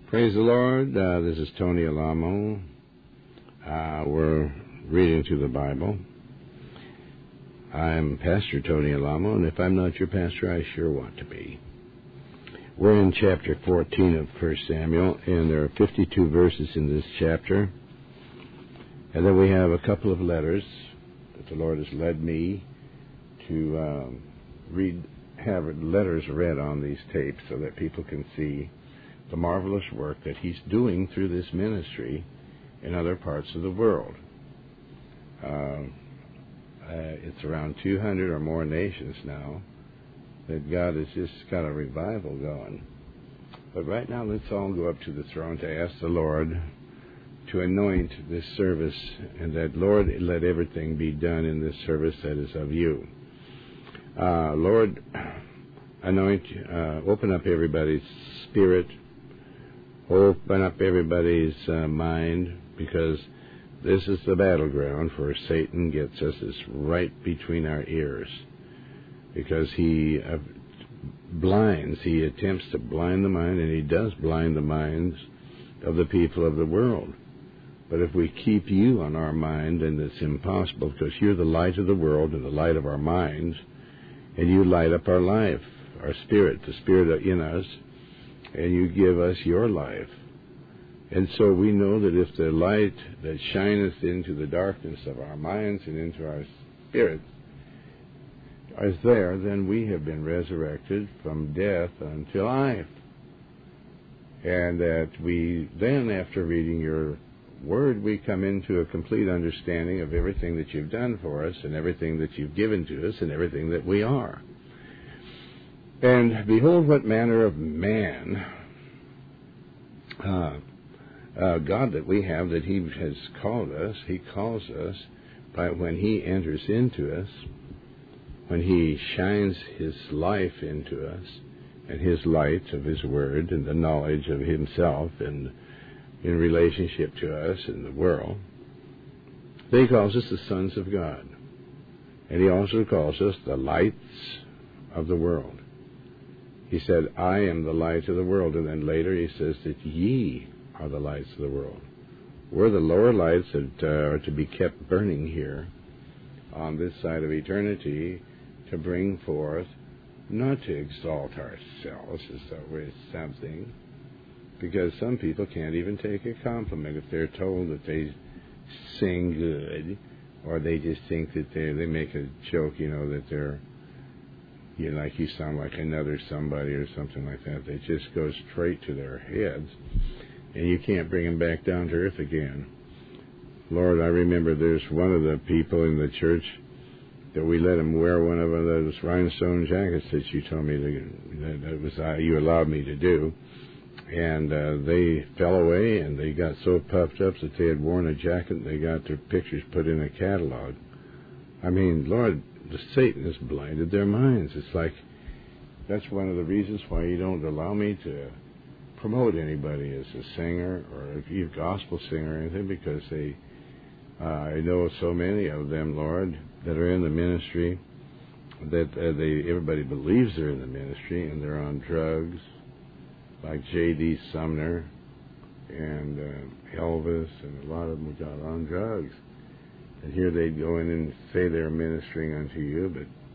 Praise the Lord. This is Tony Alamo. We're reading through the Bible. I'm Pastor Tony Alamo, and if I'm not your pastor, I sure want to be. We're in chapter 14 of 1 Samuel, and there are 52 verses in this chapter. And then we have a couple of letters that the Lord has led me to have letters read on these tapes so that people can see the marvelous work that He's doing through this ministry in other parts of the world. It's around 200 or more nations now that God has just got a revival going. But right now, let's all go up to the throne to ask the Lord to anoint this service, and that, Lord, let everything be done in this service that is of you. Lord, anoint, open up everybody's spirit, open up everybody's mind, because this is the battleground for Satan gets us. It's right between our ears, because he blinds, he attempts to blind the mind, and he does blind the minds of the people of the world. But if we keep you on our mind, then it's impossible, because you're the light of the world and the light of our minds, and you light up our life, our spirit, the spirit in us, and you give us your life. And so we know that if the light that shineth into the darkness of our minds and into our spirits is there, then we have been resurrected from death unto life. And that we then, after reading your word, we come into a complete understanding of everything that you've done for us and everything that you've given to us and everything that we are. And behold, what manner of man God that we have, that He has called us. He calls us by when He enters into us, when He shines His life into us, and His light of His Word and the knowledge of Himself and in relationship to us and the world. He calls us the sons of God. And He also calls us the lights of the world. He said, I am the light of the world. And then later He says that ye are the lights of the world. We're the lower lights that are to be kept burning here on this side of eternity, to bring forth, not to exalt ourselves as though we're something, because some people can't even take a compliment if they're told that they sing good, or they just think that they make a joke, that they're, like you sound like another somebody or something like that. They just go straight to their heads, and you can't bring them back down to earth again. Lord, I remember there's one of the people in the church that we let him wear one of those rhinestone jackets that you told me you allowed me to do. And they fell away, and they got so puffed up that they had worn a jacket, and they got their pictures put in a catalog. I mean, Lord, Satan has blinded their minds. It's like, that's one of the reasons why you don't allow me to promote anybody as a singer or a gospel singer or anything, because I know so many of them, Lord, that are in the ministry, that everybody believes they're in the ministry, and they're on drugs, like J.D. Sumner and Elvis, and a lot of them got on drugs. And here they'd go in and say they're ministering unto you,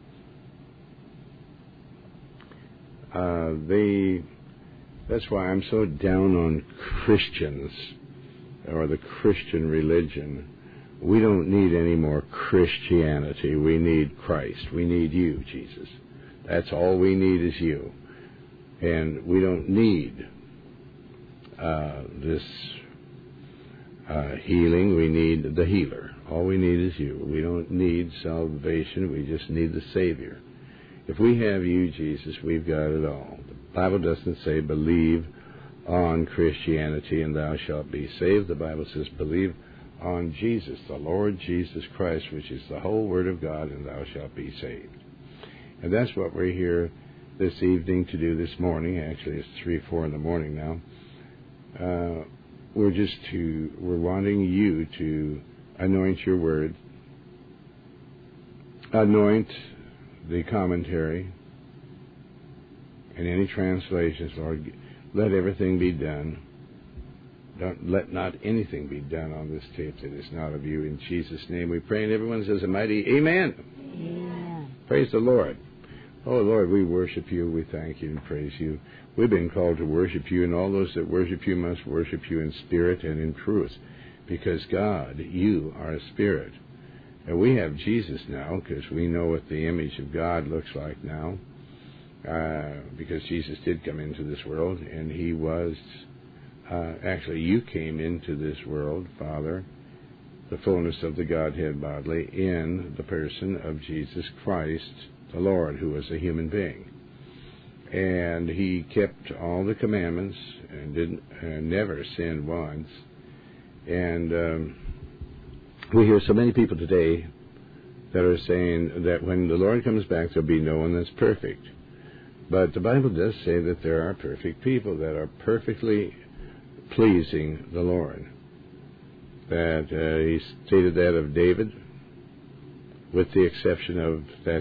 but that's why I'm so down on Christians, or the Christian religion. We don't need any more Christianity. We need Christ. We need you, Jesus. That's all we need is you. And we don't need this healing. We need the healer. All we need is you. We don't need salvation. We just need the Savior. If we have you, Jesus, we've got it all. The Bible doesn't say believe on Christianity and thou shalt be saved. The Bible says believe on Jesus, the Lord Jesus Christ, which is the whole Word of God, and thou shalt be saved. And that's what we're here this evening to do this morning. Actually, it's 3 or 4 in the morning now. We're wanting you to anoint your word, anoint the commentary, and any translations, Lord. Let everything be done Don't let not anything be done on this tape that is not of you. In Jesus' name we pray, and everyone says a mighty amen. Amen. Praise the Lord. Oh, Lord, we worship you, we thank you and praise you. We've been called to worship you, and all those that worship you must worship you in spirit and in truth, because God, you are a spirit. And we have Jesus now, because we know what the image of God looks like now, because Jesus did come into this world, and he was, actually you came into this world, Father, the fullness of the Godhead bodily, in the person of Jesus Christ, the Lord, who was a human being. And he kept all the commandments and never sinned once. And we hear so many people today that are saying that when the Lord comes back, there'll be no one that's perfect. But the Bible does say that there are perfect people that are perfectly pleasing the Lord. That he stated that of David, with the exception of that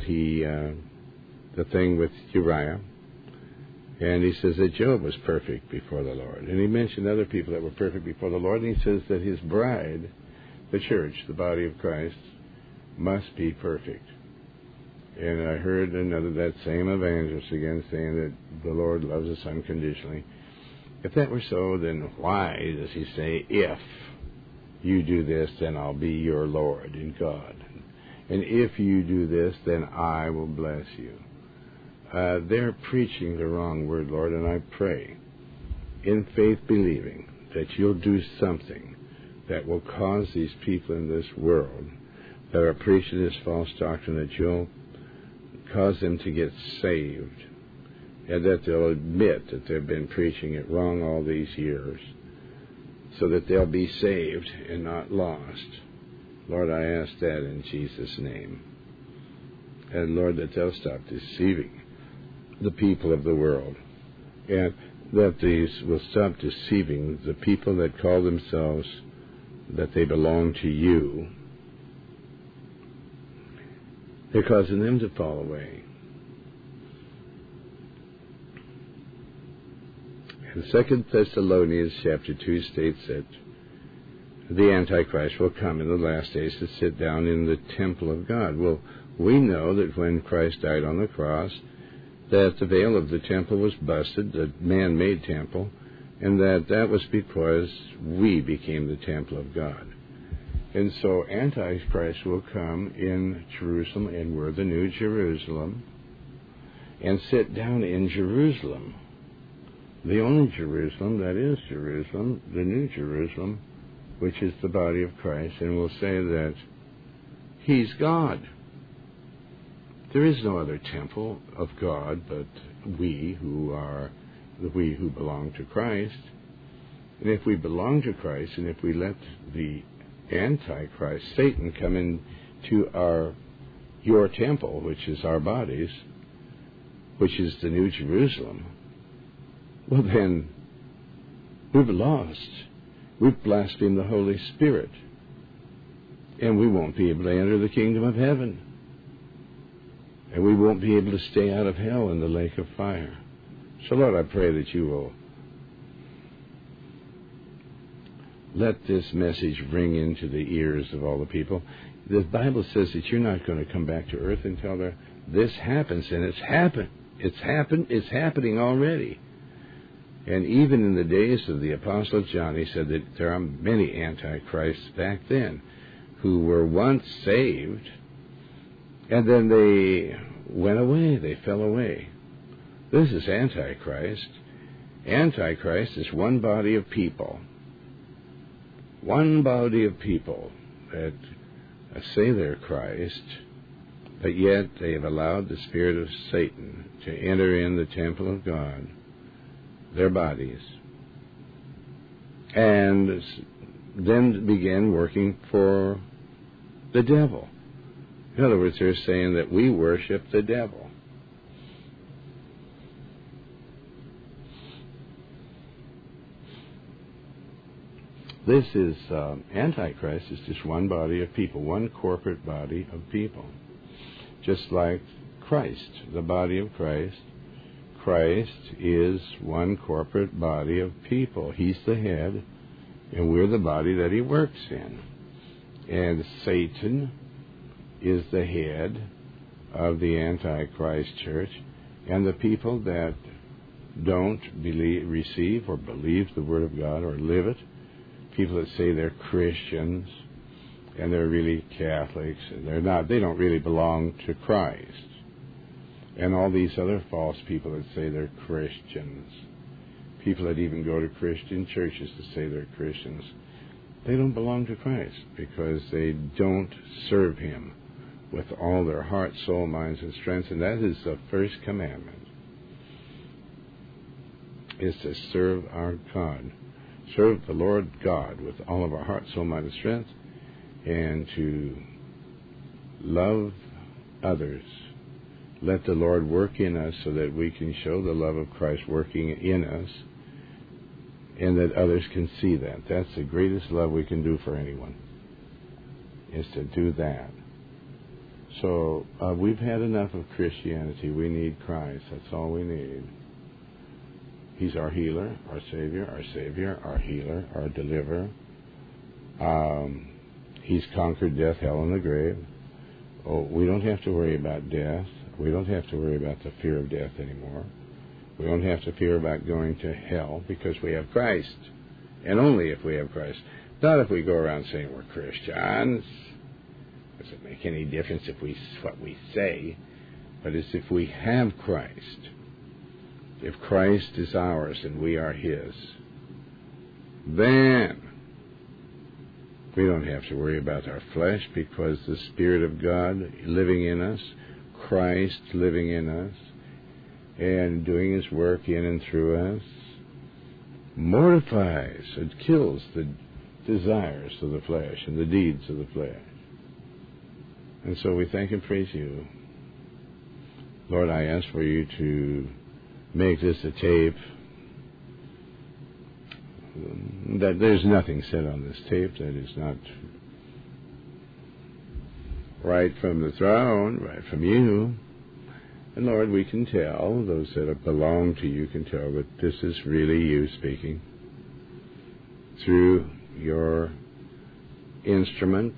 the thing with Uriah. And he says that Job was perfect before the Lord. And he mentioned other people that were perfect before the Lord. And he says that his bride, the church, the body of Christ, must be perfect. And I heard that same evangelist again saying that the Lord loves us unconditionally. If that were so, then why does he say, if you do this, then I'll be your Lord in God? And if you do this, then I will bless you. They're preaching the wrong word, Lord, and I pray, in faith believing, that you'll do something that will cause these people in this world that are preaching this false doctrine, that you'll cause them to get saved, and that they'll admit that they've been preaching it wrong all these years, so that they'll be saved and not lost. Lord, I ask that in Jesus' name. And Lord, that they'll stop deceiving the people of the world, and that these will stop deceiving the people that call themselves that they belong to you. They're causing them to fall away. And 2 Thessalonians chapter 2 states that the Antichrist will come in the last days to sit down in the temple of God. Well, we know that when Christ died on the cross, that the veil of the temple was busted, the man-made temple, and that was because we became the temple of God. And so Antichrist will come in Jerusalem, and we're the New Jerusalem, and sit down in Jerusalem, the only Jerusalem that is Jerusalem, the New Jerusalem, which is the body of Christ, and will say that he's God. There is no other temple of God but we who belong to Christ. And if we belong to Christ, and if we let the Antichrist, Satan, come into your temple, which is our bodies, which is the New Jerusalem, well then, we've lost. We've blasphemed the Holy Spirit. And we won't be able to enter the kingdom of heaven. And we won't be able to stay out of hell in the lake of fire. So, Lord, I pray that you will let this message ring into the ears of all the people. The Bible says that you're not going to come back to earth until this happens, and it's happened. It's happening already. And even in the days of the Apostle John, he said that there are many antichrists back then who were once saved, and then they went away, they fell away. This is Antichrist. Antichrist is one body of people. One body of people that say they're Christ, but yet they have allowed the spirit of Satan to enter in the temple of God, their bodies, and then begin working for the devil. In other words, they're saying that we worship the devil. This is, Antichrist is just one body of people, one corporate body of people. Just like Christ, the body of Christ. Christ is one corporate body of people. He's the head, And we're the body that he works in. And Satan is the head of the Antichrist church. And the people that don't receive or believe the Word of God or live it, people that say they're Christians and they're really Catholics, and they're not, they don't really belong to Christ. And all these other false people that say they're Christians, people that even go to Christian churches to say they're Christians, they don't belong to Christ because they don't serve him with all their heart, soul, minds, and strength. And that is the first commandment, is to serve our God. Serve the Lord God with all of our heart, soul, mind, and strength, and to love others. Let the Lord work in us so that we can show the love of Christ working in us, and that others can see that. That's the greatest love we can do for anyone, is to do that. So we've had enough of Christianity. We need Christ. That's all we need. He's our healer, our Savior, our healer, our deliverer. He's conquered death, hell, and the grave. Oh, we don't have to worry about death. We don't have to worry about the fear of death anymore. We don't have to fear about going to hell because we have Christ. And only if we have Christ. Not if we go around saying we're Christians. Does it make any difference if what we say? But it's if we have Christ. If Christ is ours and we are his, then we don't have to worry about our flesh, because the Spirit of God living in us, Christ living in us, and doing his work in and through us, mortifies and kills the desires of the flesh and the deeds of the flesh. And so we thank and praise you. Lord, I ask for you to make this a tape, that there's nothing said on this tape that is not right from the throne, right from you. And Lord, we can tell, those that belong to you can tell that this is really you speaking through your instrument,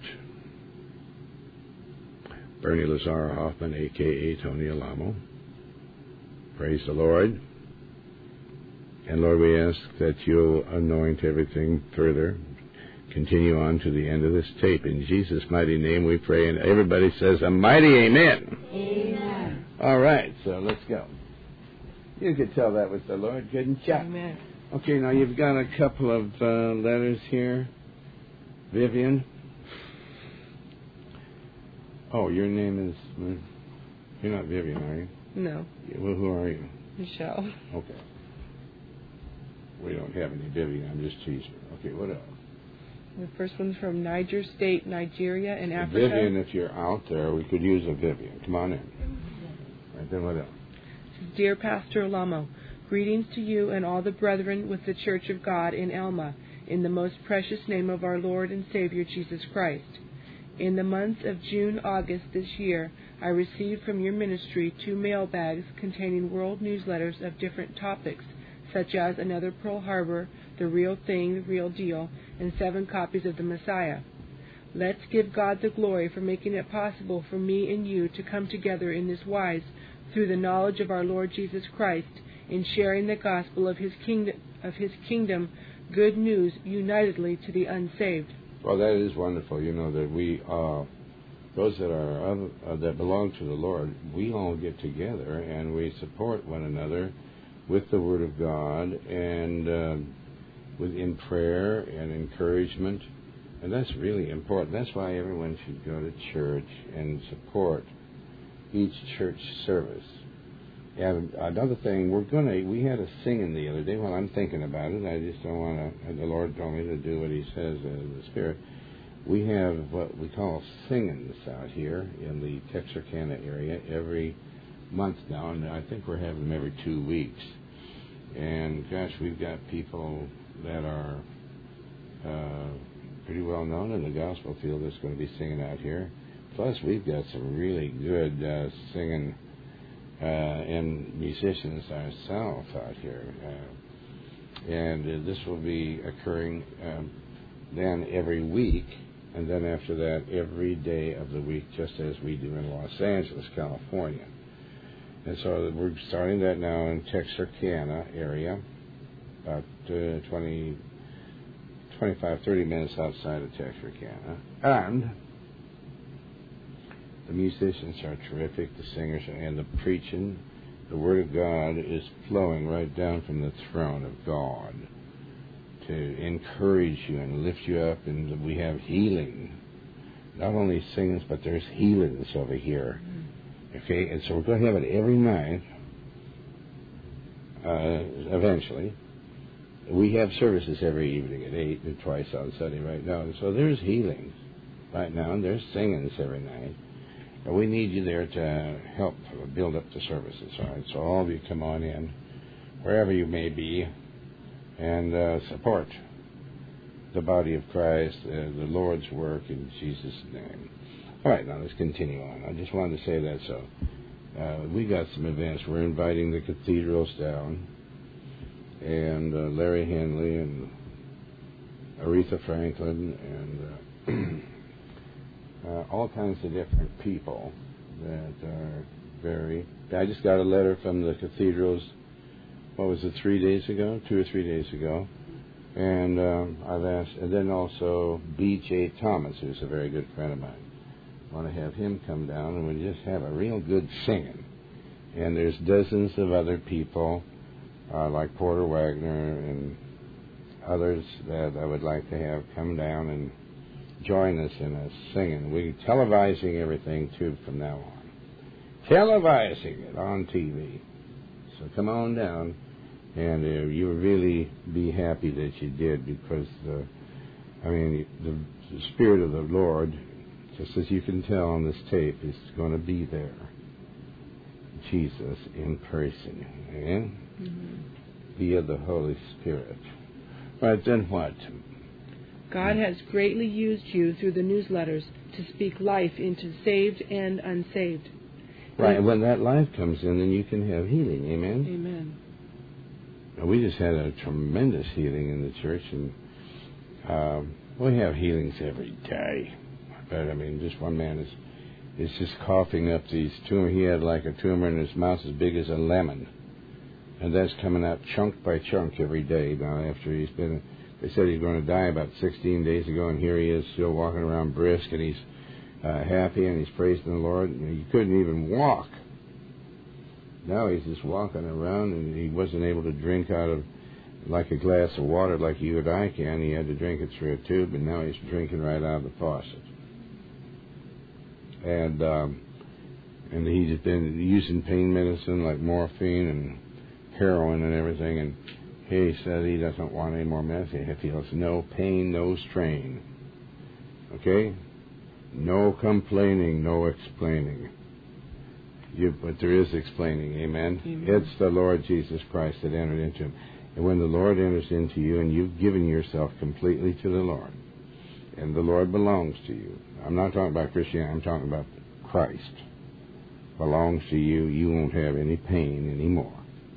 Bernie Lazar Hoffman, a.k.a. Tony Alamo. Praise the Lord. And Lord, we ask that you'll anoint everything further. Continue on to the end of this tape. In Jesus' mighty name we pray, and everybody says a mighty amen. Amen. All right, so let's go. You could tell that was the Lord, couldn't you? Amen. Okay, now you've got a couple of letters here. Vivian. Oh, your name is... You're not Vivian, are you? No. Well, who are you? Michelle. Okay. We don't have any Vivian. I'm just teasing. Okay, what else? The first one's from Niger State, Nigeria, in Africa. Vivian, if you're out there, we could use a Vivian. Come on in. Right, then what else? Dear Pastor Alamo, greetings to you and all the brethren with the Church of God in Elma, in the most precious name of our Lord and Savior Jesus Christ. In the months of June, August this year, I received from your ministry 2 mail bags containing world newsletters of different topics, such as Another Pearl Harbor, The Real Thing, The Real Deal, and 7 copies of the Messiah. Let's give God the glory for making it possible for me and you to come together in this wise through the knowledge of our Lord Jesus Christ, in sharing the gospel of his kingdom, good news unitedly to the unsaved. Well, that is wonderful. You know that we, those that are that belong to the Lord, we all get together and we support one another with the Word of God and in prayer and encouragement, and that's really important. That's why everyone should go to church and support each church service. And another thing, we had a singing the other day. Well, I'm thinking about it. I just don't want to, the Lord told me to do what he says in the Spirit. We have what we call singings out here in the Texarkana area every month now, and I think we're having them every 2 weeks. And gosh, we've got people that are pretty well known in the gospel field that's going to be singing out here. Plus, we've got some really good singing and musicians ourselves out here. And this will be occurring then every week, and then after that every day of the week, just as we do in Los Angeles, California. And so we're starting that now in Texarkana area, about 25, 30 minutes outside of Texarkana. And the musicians are terrific, the singers, and the preaching. The Word of God is flowing right down from the throne of God to encourage you and lift you up, and we have healing. Not only singings, but there's healings over here. Okay, and so we're going to have it every night, eventually. We have services every evening at 8 and twice on Sunday right now. And so there's healings right now, and there's singings every night. And we need you there to help build up the services, all right? So all of you come on in, wherever you may be, and support the body of Christ, the Lord's work in Jesus' name. All right, now let's continue on. I just wanted to say that. So we got some events. We're inviting the cathedrals down, and Larry Henley and Aretha Franklin and all kinds of different people that are very... I just got a letter from the cathedrals, what was it, 3 days ago? 2 or 3 days ago. And I've asked... And then also B.J. Thomas, who's a very good friend of mine. I want to have him come down, and we just have a real good singing. And there's dozens of other people, like Porter Wagner and others that I would like to have come down and join us in a singing. We're televising everything, too, from now on. Televising it on TV. So come on down, and you'll really be happy that you did, because, the Spirit of the Lord, just as you can tell on this tape, is going to be there. Jesus in person. Amen? Mm-hmm. Via the Holy Spirit. All right, then what? God has greatly used you through the newsletters to speak life into saved and unsaved. Right, and when that life comes in, then you can have healing. Amen? Amen. Now, we just had a tremendous healing in the church, and we have healings every day. But, just one man is just coughing up these tumors. He had like a tumor in his mouth as big as a lemon. And that's coming out chunk by chunk every day now after he's been... They said he's going to die about 16 days ago, and here he is still walking around brisk, and he's happy, and he's praising the Lord. He couldn't even walk. Now he's just walking around, and he wasn't able to drink out of like a glass of water like you and I can. He had to drink it through a tube, and now he's drinking right out of the faucet. And he's been using pain medicine like morphine and heroin and everything, and he said he doesn't want any more medicine. He feels no pain, no strain. Okay? No complaining, no explaining. But there is explaining, amen? It's the Lord Jesus Christ that entered into him. And when the Lord enters into you and you've given yourself completely to the Lord, and the Lord belongs to you. I'm not talking about Christianity, I'm talking about Christ. Belongs to you, you won't have any pain anymore.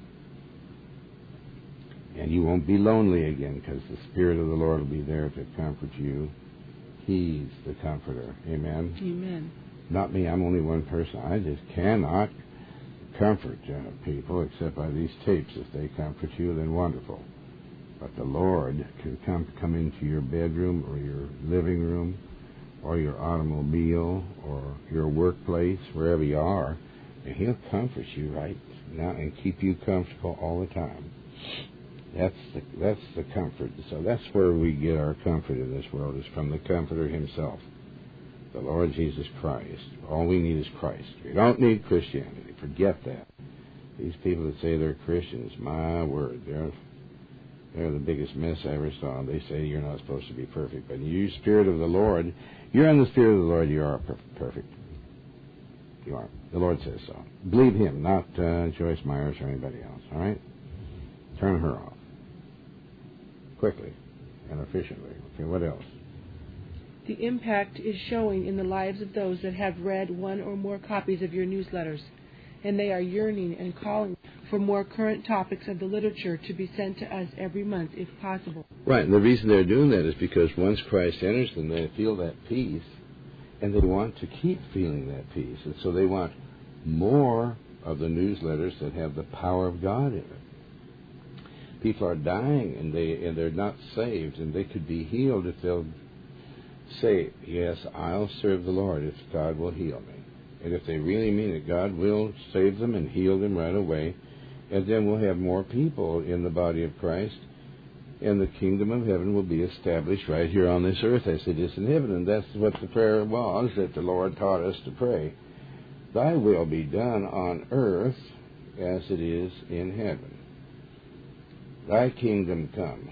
And you won't be lonely again, because the Spirit of the Lord will be there to comfort you. He's the comforter. Amen? Amen. Not me. I'm only one person. I just cannot comfort people except by these tapes. If they comfort you, then wonderful. But the Lord can come into your bedroom or your living room or your automobile or your workplace, wherever you are, and He'll comfort you right now and keep you comfortable all the time. That's the comfort. So that's where we get our comfort in this world, is from the Comforter Himself, the Lord Jesus Christ. All we need is Christ. We don't need Christianity. Forget that. These people that say they're Christians, my word, they're the biggest mess I ever saw. They say you're not supposed to be perfect. But you, Spirit of the Lord, you're in the Spirit of the Lord, you are perfect. You are. The Lord says so. Believe Him, not Joyce Myers or anybody else, all right? Turn her off. Quickly and efficiently. Okay, what else? The impact is showing in the lives of those that have read one or more copies of your newsletters, and they are yearning and calling for more current topics of the literature to be sent to us every month if possible. Right, and the reason they're doing that is because once Christ enters them, they feel that peace, and they want to keep feeling that peace. And so they want more of the newsletters that have the power of God in it. People are dying, and they're not saved, and they could be healed if they'll say, yes, I'll serve the Lord if God will heal me. And if they really mean it, God will save them and heal them right away. And then we'll have more people in the body of Christ, and the kingdom of heaven will be established right here on this earth as it is in heaven. And that's what the prayer was that the Lord taught us to pray. Thy will be done on earth as it is in heaven. Thy kingdom come.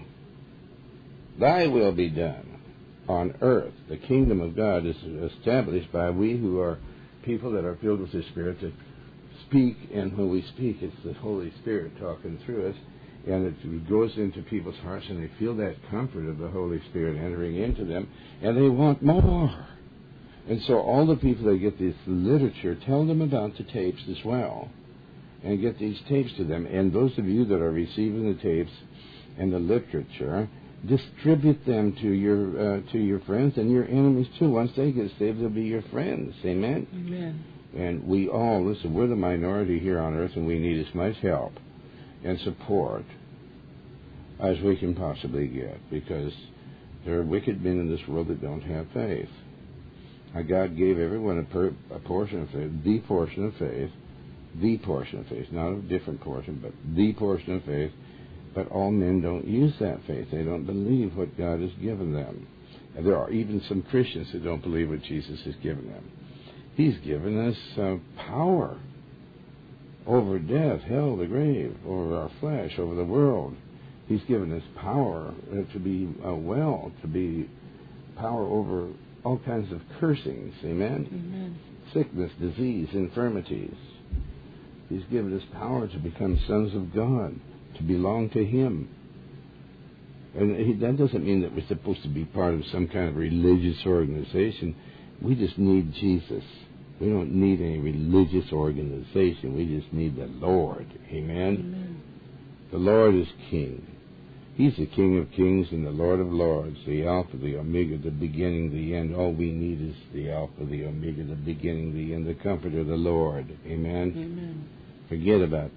Thy will be done on earth. The kingdom of God is established by we who are people that are filled with the Spirit to speak, and when we speak, it's the Holy Spirit talking through us, and it goes into people's hearts, and they feel that comfort of the Holy Spirit entering into them, and they want more. And so all the people that get this literature, tell them about the tapes as well, and get these tapes to them. And those of you that are receiving the tapes and the literature, distribute them to your friends and your enemies too. Once they get saved, they'll be your friends. Amen? Amen. And we all, listen, we're the minority here on earth, and we need as much help and support as we can possibly get, because there are wicked men in this world that don't have faith. Now, God gave everyone a portion of faith, the portion of faith, not a different portion, but the portion of faith. But all men don't use that faith. They don't believe what God has given them. And there are even some Christians that don't believe what Jesus has given them. He's given us power over death, hell, the grave, over our flesh, over the world. He's given us power to be to be power over all kinds of cursings. Amen? Amen. Sickness, disease, infirmities. He's given us power to become sons of God, to belong to Him. And that doesn't mean that we're supposed to be part of some kind of religious organization. We just need Jesus. We don't need any religious organization. We just need the Lord. Amen? Amen. The Lord is King. He's the King of kings and the Lord of lords, the Alpha, the Omega, the beginning, the end. All we need is the Alpha, the Omega, the beginning, the end, the Comforter, the Lord. Amen? Amen. Forget about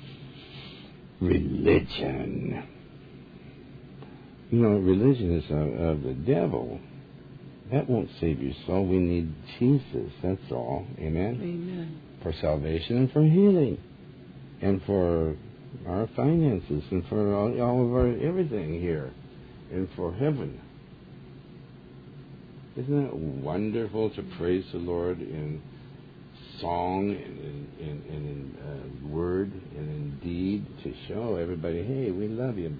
religion. You know, religion is of the devil. That won't save your soul. We need Jesus, that's all. Amen? Amen. For salvation and for healing. And for our finances and for all of our everything here. And for heaven. Isn't it wonderful to praise the Lord in song and in word and in deed, to show everybody, hey, we love you.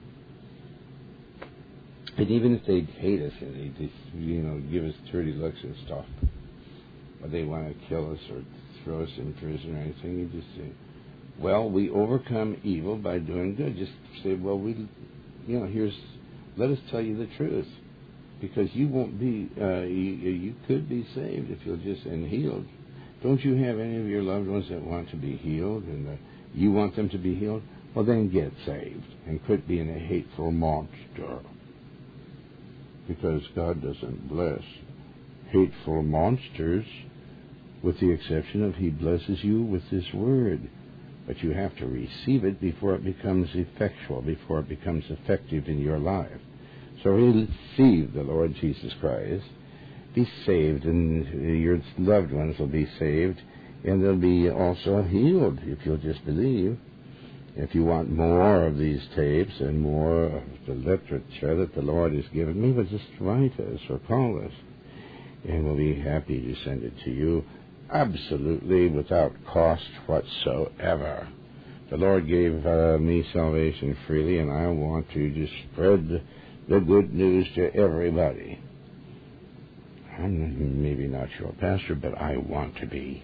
And even if they hate us and they just, give us dirty looks and stuff, or they want to kill us or throw us in prison or anything, you just say, well, we overcome evil by doing good. Just say, well, let us tell you the truth, because you won't be, you could be saved if you'll just, and healed. Don't you have any of your loved ones that want to be healed, and you want them to be healed? Well, then get saved and quit being a hateful monster. Because God doesn't bless hateful monsters, with the exception of He blesses you with His Word. But you have to receive it before it becomes effectual, before it becomes effective in your life. So receive the Lord Jesus Christ. Be saved, and your loved ones will be saved, and they'll be also healed if you'll just believe. If you want more of these tapes and more of the literature that the Lord has given me, well, just write us or call us, and we'll be happy to send it to you absolutely without cost whatsoever. The Lord gave me salvation freely, and I want to just spread the good news to everybody. I'm maybe not your pastor, but I want to be.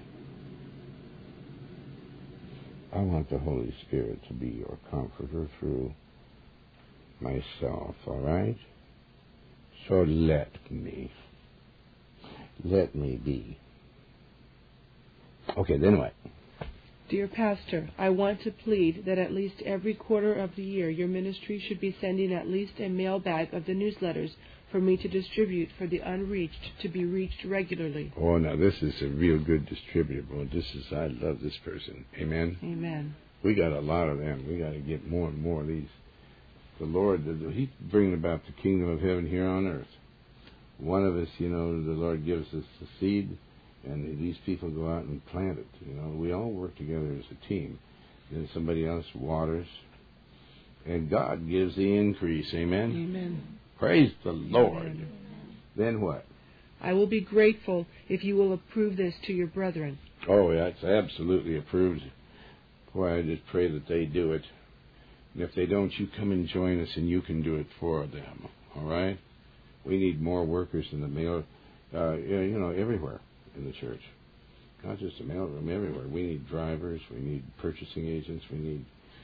I want the Holy Spirit to be your comforter through myself, all right? So let me be. Okay, then what? Dear Pastor, I want to plead that at least every quarter of the year your ministry should be sending at least a mail bag of the newsletters for me to distribute for the unreached to be reached regularly. Oh, now this is a real good distributable. I love this person. Amen? Amen. We got a lot of them. We got to get more and more of these. The Lord, He's bringing about the kingdom of heaven here on earth. One of us, the Lord gives us the seed, and these people go out and plant it. We all work together as a team. Then somebody else waters, and God gives the increase. Amen? Amen. Praise the Lord. Amen. Then what? I will be grateful if you will approve this to your brethren. Oh, that's absolutely approved. Boy, I just pray that they do it. And if they don't, you come and join us, and you can do it for them. All right? We need more workers in the mail, everywhere in the church. Not just the mailroom, everywhere. We need drivers. We need purchasing agents. We need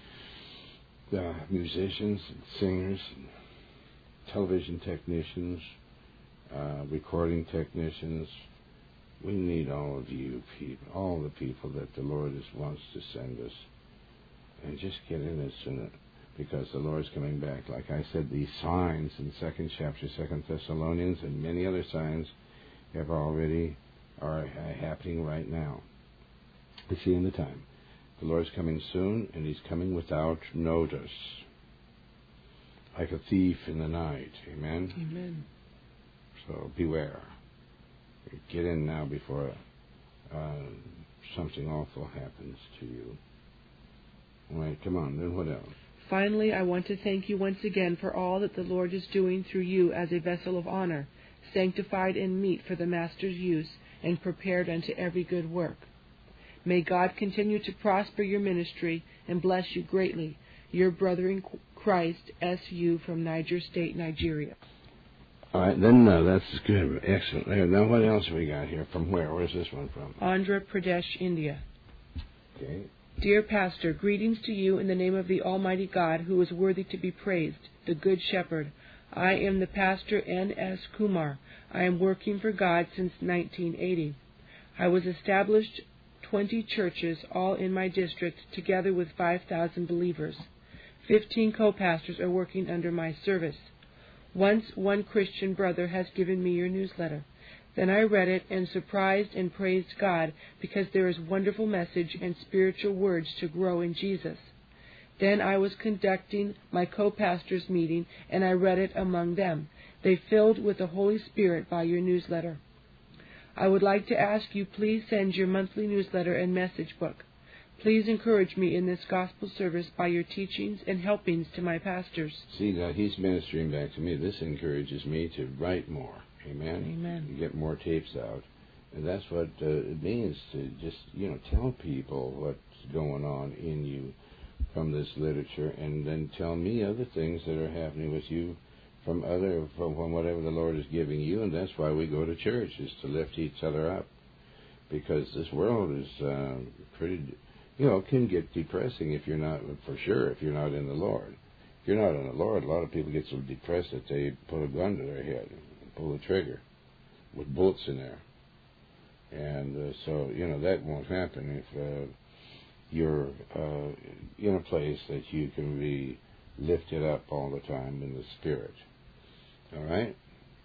musicians and singers and television technicians, recording technicians. We need all of you people, all the people that the Lord wants to send us. And just get in as soon because the Lord's coming back. Like I said, these signs in 2nd chapter, 2 Thessalonians, and many other signs are happening right now. We see in the time. The Lord's coming soon, and He's coming without notice, like a thief in the night. Amen? Amen. So beware. Get in now before something awful happens to you. All right, come on, then what else? Finally, I want to thank you once again for all that the Lord is doing through you as a vessel of honor, sanctified and meet for the Master's use, and prepared unto every good work. May God continue to prosper your ministry and bless you greatly. Your brother in Christ, S.U. from Niger State, Nigeria. All right, then that's good. Excellent. Now what else we got here? From where? Where's this one from? Andhra Pradesh, India. Okay. Dear Pastor, greetings to you in the name of the Almighty God, who is worthy to be praised, the Good Shepherd. I am the Pastor N.S. Kumar. I am working for God since 1980. I was established 20 churches, all in my district, together with 5,000 believers. 15 co-pastors are working under my service. Once one Christian brother has given me your newsletter. Then I read it and surprised and praised God because there is wonderful message and spiritual words to grow in Jesus. Then I was conducting my co-pastors' meeting and I read it among them. They filled with the Holy Spirit by your newsletter. I would like to ask you, please send your monthly newsletter and message book. Please encourage me in this gospel service by your teachings and helpings to my pastors. See, now he's ministering back to me. This encourages me to write more. Amen? Amen. Get more tapes out. And that's what it means to just, tell people what's going on in you from this literature, and then tell me other things that are happening with you from whatever the Lord is giving you. And that's why we go to church, is to lift each other up. Because this world is pretty, can get depressing if you're not in the Lord. If you're not in the Lord, a lot of people get so depressed that they put a gun to their head, pull the trigger with bullets in there. And so, that won't happen if you're in a place that you can be lifted up all the time in the Spirit. All right?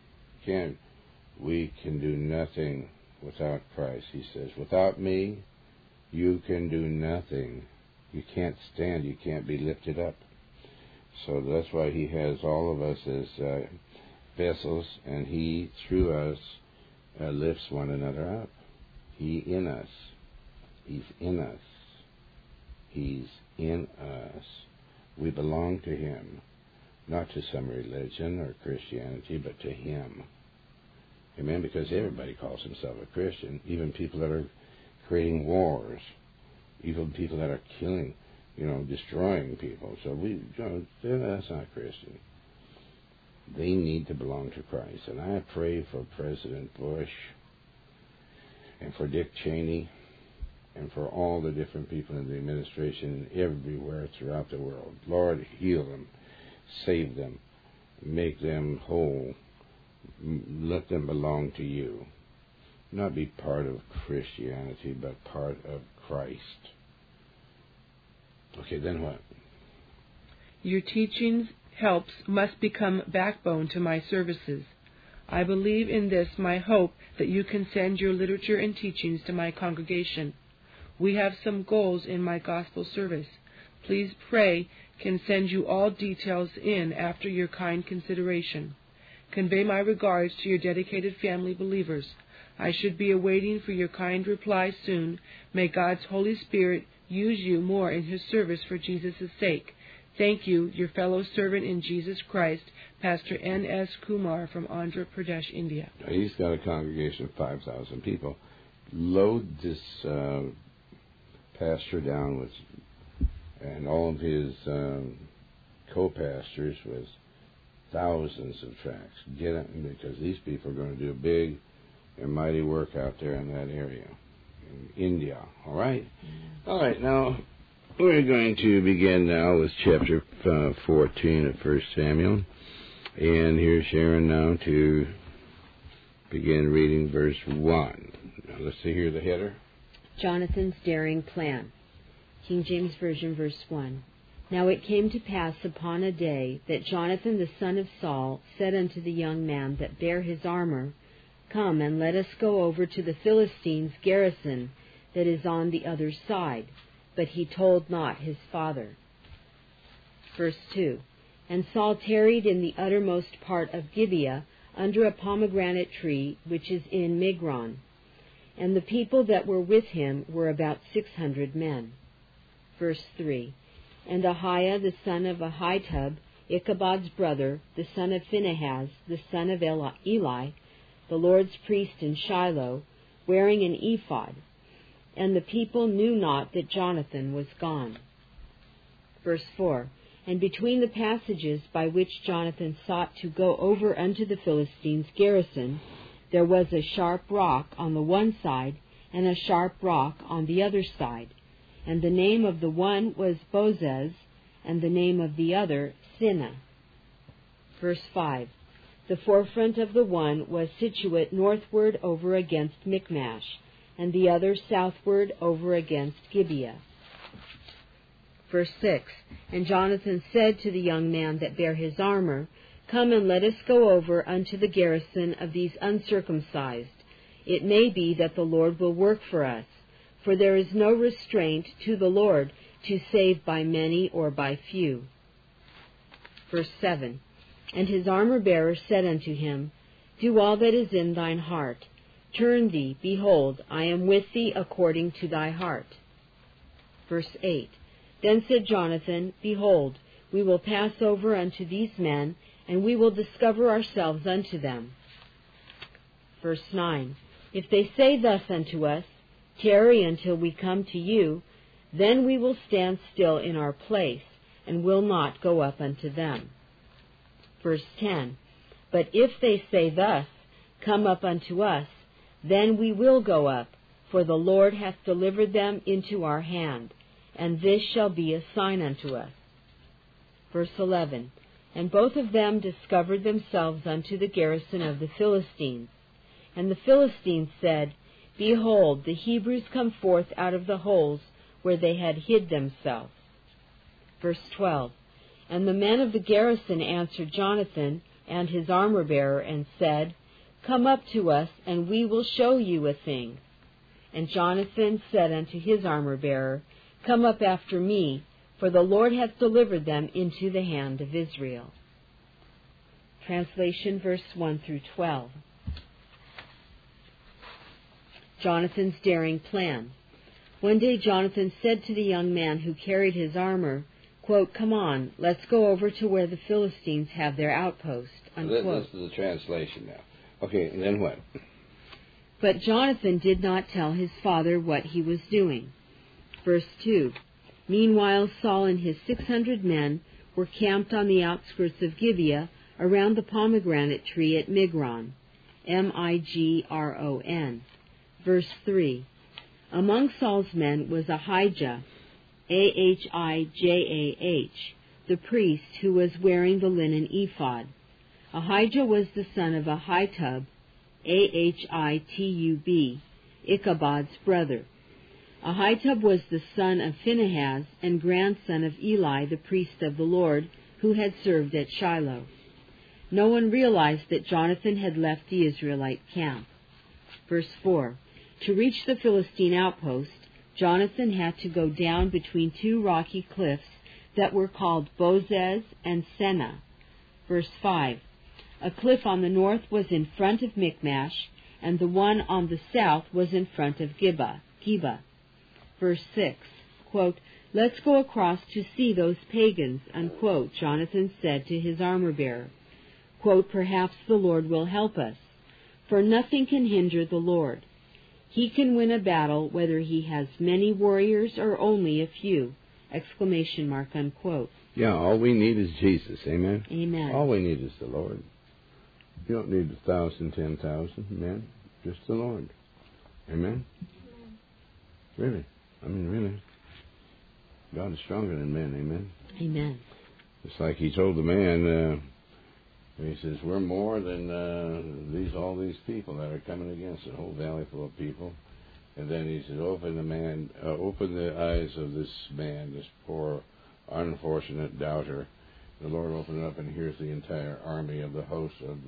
We can do nothing without Christ. He says, without me, you can do nothing. You can't stand. You can't be lifted up. So that's why He has all of us as vessels, and He, through us, lifts one another up. He in us. He's in us. He's in us. We belong to Him, not to some religion or Christianity, but to Him. Amen? Because everybody calls himself a Christian, even people that are creating wars, even people that are killing, destroying people. So that's not Christian. They need to belong to Christ. And I pray for President Bush and for Dick Cheney and for all the different people in the administration everywhere throughout the world. Lord, heal them, save them, make them whole, let them belong to you. Not be part of Christianity, but part of Christ. Okay, then what? Your teachings helps must become backbone to my services. I believe in this my hope that you can send your literature and teachings to my congregation. We have some goals in my gospel service. Please pray can send you all details in after your kind consideration. Convey my regards to your dedicated family believers. I should be awaiting for your kind reply soon. May God's Holy Spirit use you more in His service for Jesus' sake. Thank you, your fellow servant in Jesus Christ, Pastor N.S. Kumar from Andhra Pradesh, India. Now, he's got a congregation of 5,000 people. Load this pastor down with, and all of his co-pastors with thousands of tracts. Get them, because these people are going to do a big and mighty work out there in that area, in India. All right? All right, now we're going to begin now with chapter 14 of 1 Samuel. And here's Sharon now to begin reading verse 1. Now let's see here the header. Jonathan's daring plan. King James Version, verse 1. Now it came to pass upon a day that Jonathan the son of Saul said unto the young man that bare his armor, Come, and let us go over to the Philistines' garrison that is on the other side. But he told not his father. Verse 2. And Saul tarried in the uttermost part of Gibeah under a pomegranate tree which is in Migron. And the people that were with him were about 600 men. Verse 3. And Ahiah the son of Ahitub, Ichabod's brother, the son of Phinehas, the son of Eli, the Lord's priest in Shiloh, wearing an ephod. And the people knew not that Jonathan was gone. Verse 4. And between the passages by which Jonathan sought to go over unto the Philistines' garrison, there was a sharp rock on the one side, and a sharp rock on the other side. And the name of the one was Bozez, and the name of the other Sinah. Verse 5. The forefront of the one was situate northward over against Michmash, and the other southward over against Gibeah. Verse 6. And Jonathan said to the young man that bare his armor, Come and let us go over unto the garrison of these uncircumcised. It may be that the Lord will work for us, for there is no restraint to the Lord to save by many or by few. Verse 7. And his armor-bearer said unto him, Do all that is in thine heart. Turn thee, behold, I am with thee according to thy heart. Verse 8. Then said Jonathan, Behold, we will pass over unto these men, and we will discover ourselves unto them. Verse 9. If they say thus unto us, Tarry until we come to you, then we will stand still in our place, and will not go up unto them. Verse 10. But if they say thus, Come up unto us, then we will go up, for the Lord hath delivered them into our hand, and this shall be a sign unto us. Verse 11. And both of them discovered themselves unto the garrison of the Philistines. And the Philistines said, Behold, the Hebrews come forth out of the holes where they had hid themselves. Verse 12. And the men of the garrison answered Jonathan and his armor-bearer, and said, Come up to us, and we will show you a thing. And Jonathan said unto his armor-bearer, Come up after me, for the Lord hath delivered them into the hand of Israel. Translation, verse 1 through 12. Jonathan's daring plan. One day Jonathan said to the young man who carried his armor, quote, Come on, let's go over to where the Philistines have their outpost. Unquote. This is the translation now. Okay, and then what? But Jonathan did not tell his father what he was doing. Verse 2. Meanwhile Saul and his 600 men were camped on the outskirts of Gibeah around the pomegranate tree at Migron. Migron. Verse 3. Among Saul's men was Ahijah, Ahijah, the priest who was wearing the linen ephod. Ahijah was the son of Ahitub, Ahitub, Ichabod's brother. Ahitub was the son of Phinehas and grandson of Eli, the priest of the Lord, who had served at Shiloh. No one realized that Jonathan had left the Israelite camp. Verse 4. To reach the Philistine outpost, Jonathan had to go down between two rocky cliffs that were called Bozez and Seneh. Verse 5. A cliff on the north was in front of Michmash, and the one on the south was in front of Geba. Verse 6, quote, Let's go across to see those pagans, unquote, Jonathan said to his armor-bearer. Quote, Perhaps the Lord will help us, for nothing can hinder the Lord. He can win a battle whether he has many warriors or only a few, exclamation mark, unquote. Yeah, all we need is Jesus, amen? Amen. All we need is the Lord. You don't need 1,000, 10,000 men, just the Lord. Amen? Really. I mean, really. God is stronger than men, amen? Amen. It's like he told the man, he says, we're more than all these people that are coming against the whole valley full of people. And then he said, open the eyes of this man, this poor, unfortunate doubter. The Lord opened it up, and here's the entire army of the host of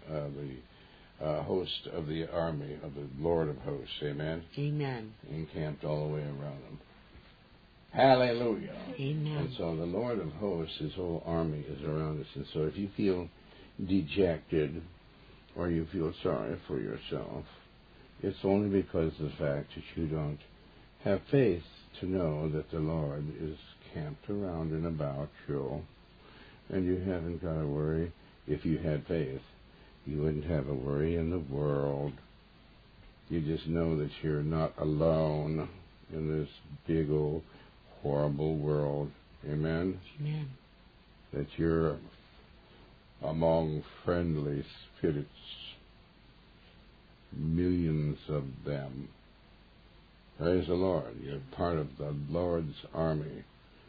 host of the army of the Lord of hosts. Amen? Amen. Encamped all the way around them. Hallelujah. Amen. And so the Lord of hosts, his whole army is around us. And so if you feel dejected or you feel sorry for yourself, it's only because of the fact that you don't have faith to know that the Lord is camped around and about you. And you haven't got to worry. If you had faith, you wouldn't have a worry in the world. You just know that you're not alone in this big old horrible world. Amen? Amen. That you're among friendly spirits, millions of them. Praise the Lord. You're part of the Lord's army.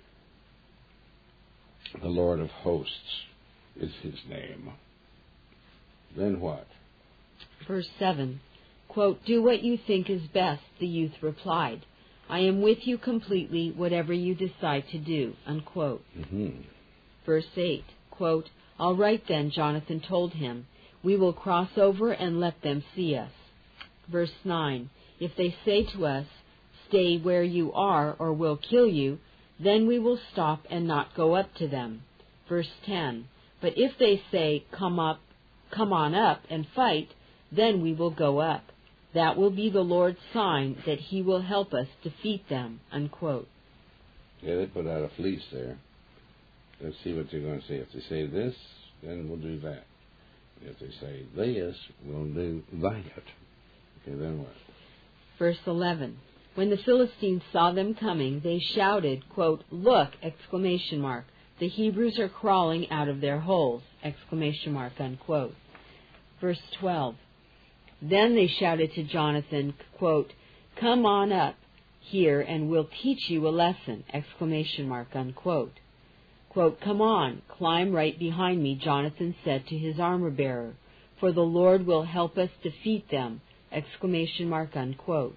The Lord of hosts is his name. Then what? Verse 7, quote, Do what you think is best, the youth replied. I am with you completely, whatever you decide to do, unquote. Mm-hmm. Verse 8, quote, All right then, Jonathan told him, we will cross over and let them see us. Verse 9, If they say to us, Stay where you are or we'll kill you, then we will stop and not go up to them. Verse 10, But if they say, Come on up and fight, then we will go up. That will be the Lord's sign that he will help us defeat them, unquote. Yeah, they put out a fleece there. Let's see what they're going to say. If they say this, then we'll do that. If they say this, we'll do that. Okay, then what? Verse 11. When the Philistines saw them coming, they shouted, quote, Look, exclamation mark, the Hebrews are crawling out of their holes, exclamation mark, unquote. Verse 12. Then they shouted to Jonathan, quote, Come on up here and we'll teach you a lesson, exclamation mark, unquote. Quote, Come on, climb right behind me, Jonathan said to his armor-bearer, for the Lord will help us defeat them, exclamation mark, unquote.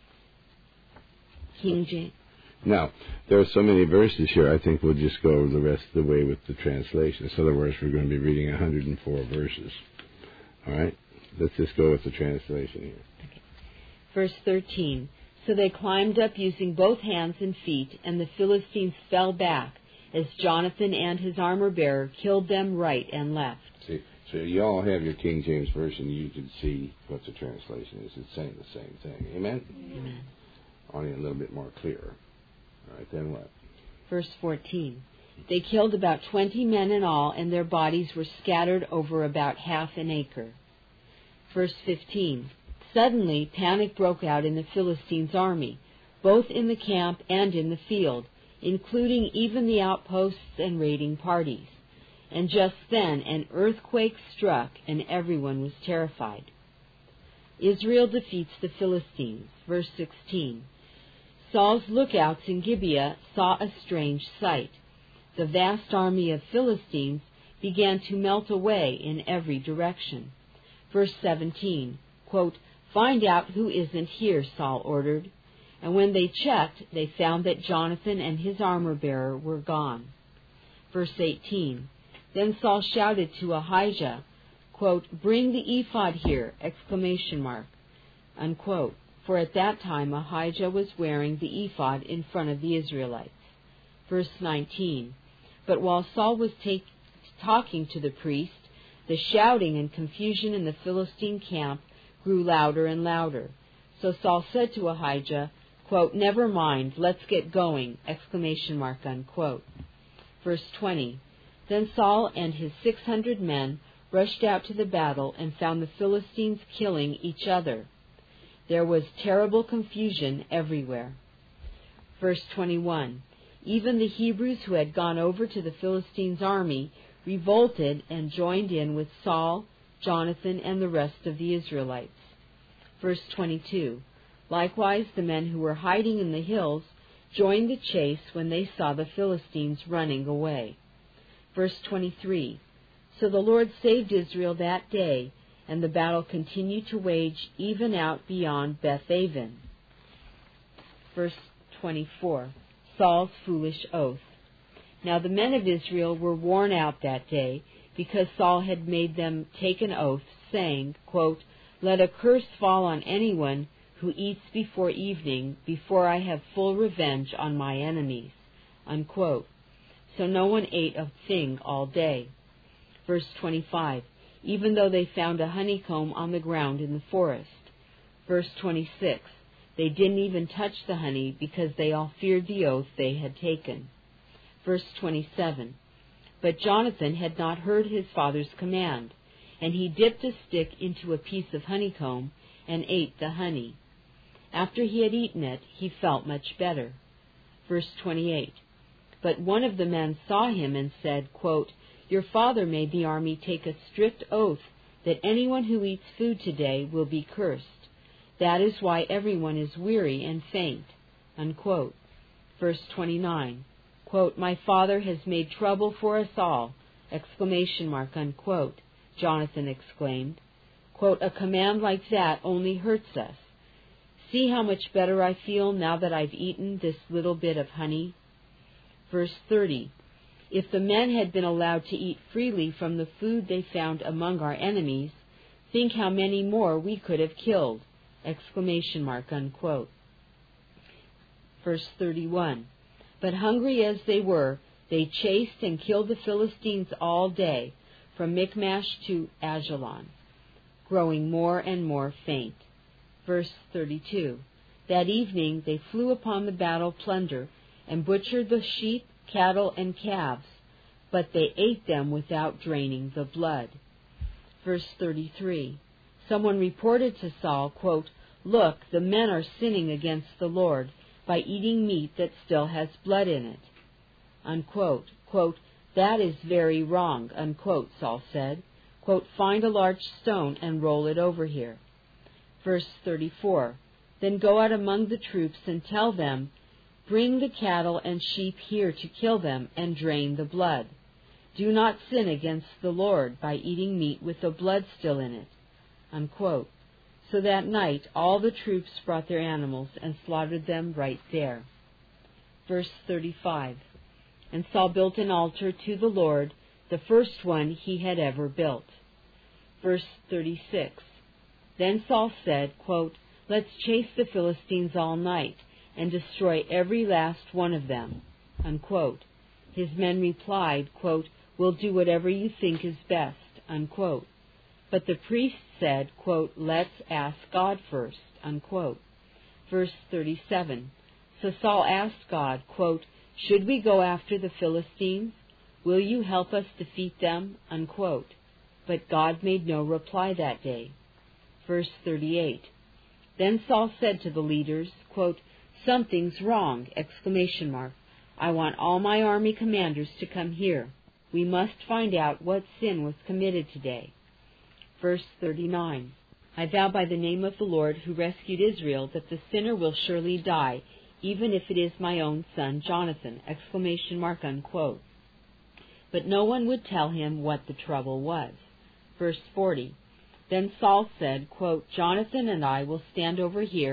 King James. Now, there are so many verses here, I think we'll just go the rest of the way with the translation. So, in other words, we're going to be reading 104 verses. All right? Let's just go with the translation here. Okay. Verse 13. So they climbed up using both hands and feet, and the Philistines fell back as Jonathan and his armor-bearer killed them right and left. See, so you all have your King James Version. You can see what the translation is. It's saying the same thing. Amen? Amen. Only a little bit more clear. All right, then what? Verse 14. They killed about 20 men in all, and their bodies were scattered over about half an acre. Verse 15. Suddenly, panic broke out in the Philistines' army, both in the camp and in the field, including even the outposts and raiding parties. And just then, an earthquake struck, and everyone was terrified. Israel defeats the Philistines. Verse 16. Saul's lookouts in Gibeah saw a strange sight. The vast army of Philistines began to melt away in every direction. Verse 17, quote, Find out who isn't here, Saul ordered. And when they checked, they found that Jonathan and his armor-bearer were gone. Verse 18. Then Saul shouted to Ahijah, quote, "Bring the ephod here!" Unquote. For at that time Ahijah was wearing the ephod in front of the Israelites. Verse 19. But while Saul was talking to the priest, the shouting and confusion in the Philistine camp grew louder and louder. So Saul said to Ahijah, quote, "Never mind, let's get going!" Unquote. Verse 20. Then Saul and his 600 men rushed out to the battle and found the Philistines killing each other. There was terrible confusion everywhere. Verse 21. Even the Hebrews who had gone over to the Philistines' army revolted and joined in with Saul, Jonathan, and the rest of the Israelites. Verse 22. Likewise, the men who were hiding in the hills joined the chase when they saw the Philistines running away. Verse 23. So the Lord saved Israel that day, and the battle continued to wage even out beyond Beth-aven. Verse 24. Saul's foolish oath. Now the men of Israel were worn out that day, because Saul had made them take an oath, saying, quote, "Let a curse fall on anyone who eats before evening, before I have full revenge on my enemies." Unquote. So no one ate a thing all day. Verse 25. Even though they found a honeycomb on the ground in the forest. Verse 26. They didn't even touch the honey because they all feared the oath they had taken. Verse 27. But Jonathan had not heard his father's command, and he dipped a stick into a piece of honeycomb and ate the honey. After he had eaten it, he felt much better. Verse 28. But one of the men saw him and said, quote, "Your father made the army take a strict oath that anyone who eats food today will be cursed. That is why everyone is weary and faint." Unquote. Verse 29. Quote, "My father has made trouble for us all!" Unquote. Jonathan exclaimed. Quote, "A command like that only hurts us. See how much better I feel now that I've eaten this little bit of honey." Verse 30. If the men had been allowed to eat freely from the food they found among our enemies, think how many more we could have killed! Unquote. Verse 31. But hungry as they were, they chased and killed the Philistines all day, from Michmash to Ajalon, growing more and more faint. Verse 32. That evening they flew upon the battle plunder, and butchered the sheep, cattle, and calves, but they ate them without draining the blood. Verse 33. Someone reported to Saul, quote, "Look, the men are sinning against the Lord by eating meat that still has blood in it." Unquote. Quote, "That is very wrong," unquote, Saul said. Quote, "Find a large stone and roll it over here." Verse 34. Then go out among the troops and tell them, "Bring the cattle and sheep here to kill them and drain the blood. Do not sin against the Lord by eating meat with the blood still in it." Unquote. So that night all the troops brought their animals and slaughtered them right there. Verse 35. And Saul built an altar to the Lord, the first one he had ever built. Verse 36. Then Saul said, quote, "Let's chase the Philistines all night and destroy every last one of them." Unquote. His men replied, quote, "We'll do whatever you think is best." Unquote. But the priest said, quote, "Let's ask God first." Unquote. Verse 37. So Saul asked God, quote, "Should we go after the Philistines? Will you help us defeat them?" Unquote. But God made no reply that day. Verse 38. Then Saul said to the leaders, quote, "Something's wrong!" "I want all my army commanders to come here. We must find out what sin was committed today." Verse 39. "I vow by the name of the Lord who rescued Israel that the sinner will surely die, even if it is my own son Jonathan!" Unquote. But no one would tell him what the trouble was. Verse 40. Then Saul said, quote, "Jonathan and I will stand over here,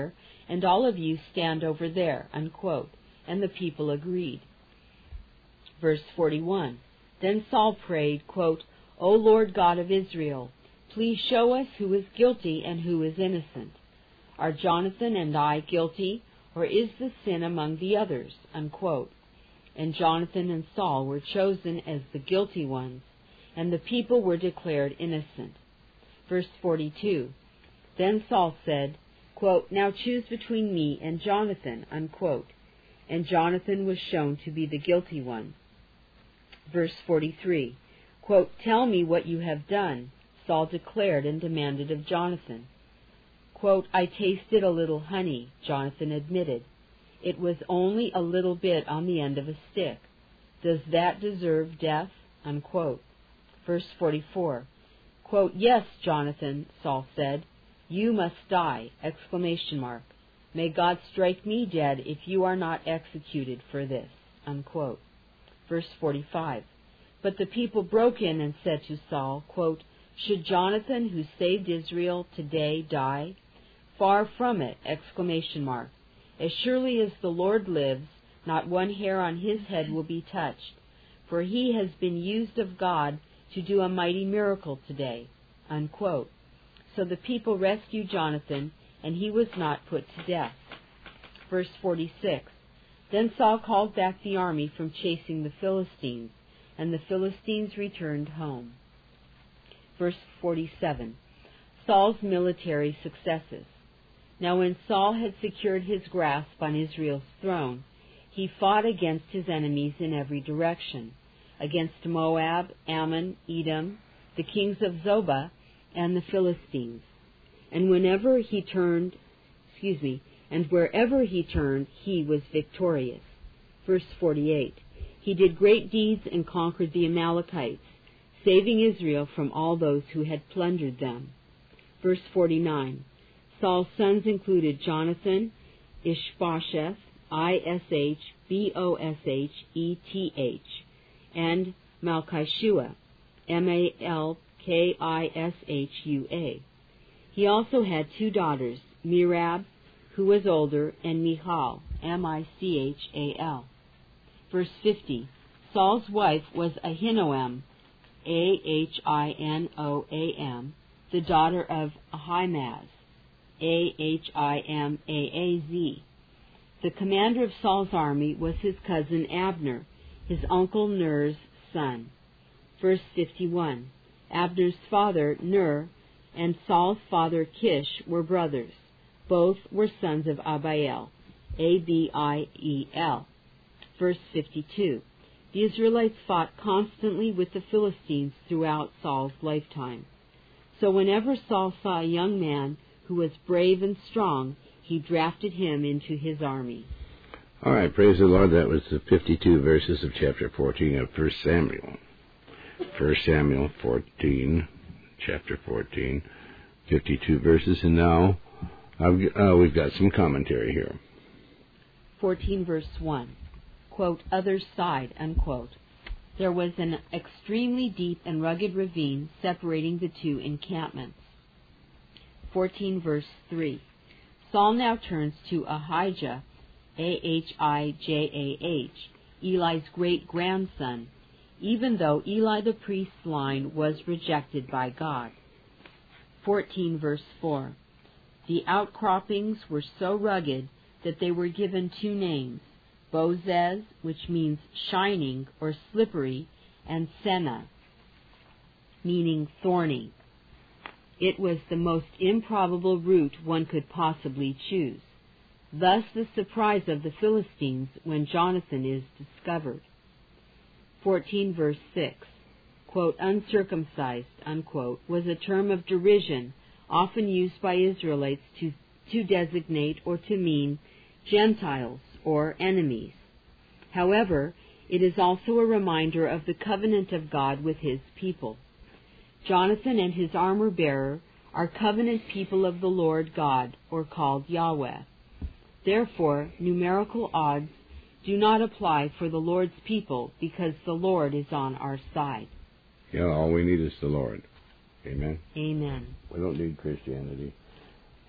and all of you stand over there, unquote. And the people agreed. Verse 41. Then Saul prayed, quote, O Lord God of Israel, please show us who is guilty and who is innocent. Are Jonathan and I guilty, or is the sin among the others? Unquote. And Jonathan and Saul were chosen as the guilty ones, and the people were declared innocent. Verse 42. Then Saul said, quote, Now choose between me and Jonathan, unquote. And Jonathan was shown to be the guilty one. Verse 43. Quote, Tell me what you have done, Saul declared and demanded of Jonathan. Quote, I tasted a little honey, Jonathan admitted. It was only a little bit on the end of a stick. Does that deserve death? Unquote. Verse 44. Quote, Yes, Jonathan, Saul said. You must die! Exclamation mark. May God strike me dead if you are not executed for this. Unquote. Verse 45. But the people broke in and said to Saul, quote, Should Jonathan, who saved Israel, today die? Far from it! Exclamation mark. As surely as the Lord lives, not one hair on his head will be touched, for he has been used of God to do a mighty miracle today. Unquote. So the people rescued Jonathan, and he was not put to death. Verse 46. Then Saul called back the army from chasing the Philistines, and the Philistines returned home. Verse 47. Saul's military successes. Now when Saul had secured his grasp on Israel's throne, he fought against his enemies in every direction, against Moab, Ammon, Edom, the kings of Zobah, and the Philistines. And wherever he turned, he was victorious. Verse 48. He did great deeds and conquered the Amalekites, saving Israel from all those who had plundered them. Verse 49. Saul's sons included Jonathan, Ishbosheth, Ishbosheth, and Malchishua, Malkishua. He also had two daughters, Merab, who was older, and Michal, Michal. Verse 50. Saul's wife was Ahinoam, Ahinoam, the daughter of Ahimaaz, Ahimaaz. The commander of Saul's army was his cousin Abner, his uncle Ner's son. Verse 51. Abner's father, Ner, and Saul's father, Kish, were brothers. Both were sons of Abiel, Abiel. Verse 52. The Israelites fought constantly with the Philistines throughout Saul's lifetime. So whenever Saul saw a young man who was brave and strong, he drafted him into his army. All right, praise the Lord. That was the 52 verses of chapter 14 of 1 Samuel. 1 Samuel 14, chapter 14, 52 verses. And now we've got some commentary here. 14 verse 1. Quote, other side, unquote. There was an extremely deep and rugged ravine separating the two encampments. 14 verse 3. Saul now turns to Ahijah, Ahijah, Eli's great-grandson, even though Eli the priest's line was rejected by God. 14 verse 4. The outcroppings were so rugged that they were given two names, Bozez, which means shining or slippery, and Senna, meaning thorny. It was the most improbable route one could possibly choose. Thus the surprise of the Philistines when Jonathan is discovered. 14 verse 6. Quote, uncircumcised, unquote, was a term of derision often used by Israelites to designate or to mean Gentiles or enemies. However, it is also a reminder of the covenant of God with his people. Jonathan and his armor-bearer are covenant people of the Lord God, or called Yahweh. Therefore, numerical odds do not apply for the Lord's people because the Lord is on our side. Yeah, all we need is the Lord. Amen? Amen. We don't need Christianity.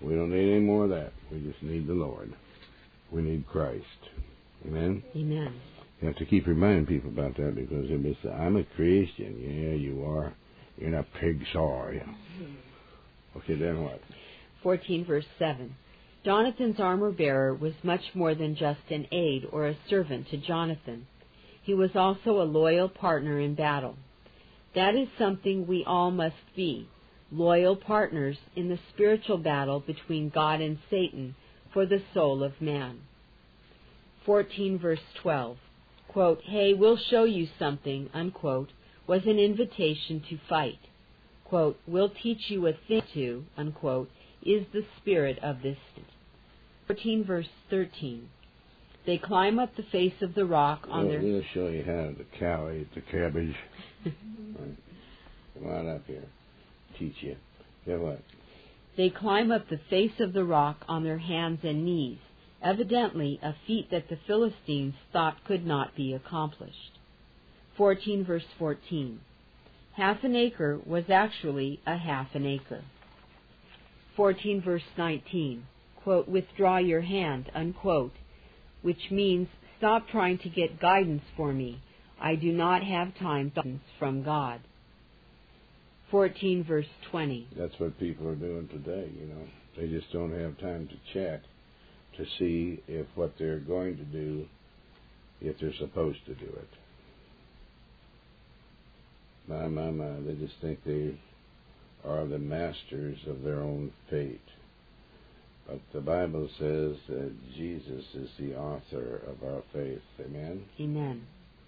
We don't need any more of that. We just need the Lord. We need Christ. Amen? Amen. You have to keep reminding people about that, because if they say, I'm a Christian. Yeah, you are. You're not pigs, are you? Okay, then what? 14 verse 7. Jonathan's armor-bearer was much more than just an aide or a servant to Jonathan. He was also a loyal partner in battle. That is something we all must be, loyal partners in the spiritual battle between God and Satan for the soul of man. 14 verse 12. Quote, hey, we'll show you something, unquote, was an invitation to fight. Quote, we'll teach you a thing to, unquote, is the spirit of this. 14 verse 13. They climb up the face of the rock on their... We'll show you how the cow ate the cabbage. Right. Come on up here. Teach you. Get what? They climb up the face of the rock on their hands and knees, evidently a feat that the Philistines thought could not be accomplished. 14 verse 14. Half an acre was actually a half an acre. 14 verse 19. Quote, withdraw your hand, unquote, which means stop trying to get guidance for me. I do not have time to guidance from God. 14 verse 20. That's what people are doing today, you know. They just don't have time to check to see if what they're going to do, if they're supposed to do it. My, they just think they are the masters of their own fate. But the Bible says that Jesus is the author of our faith. Amen? Amen.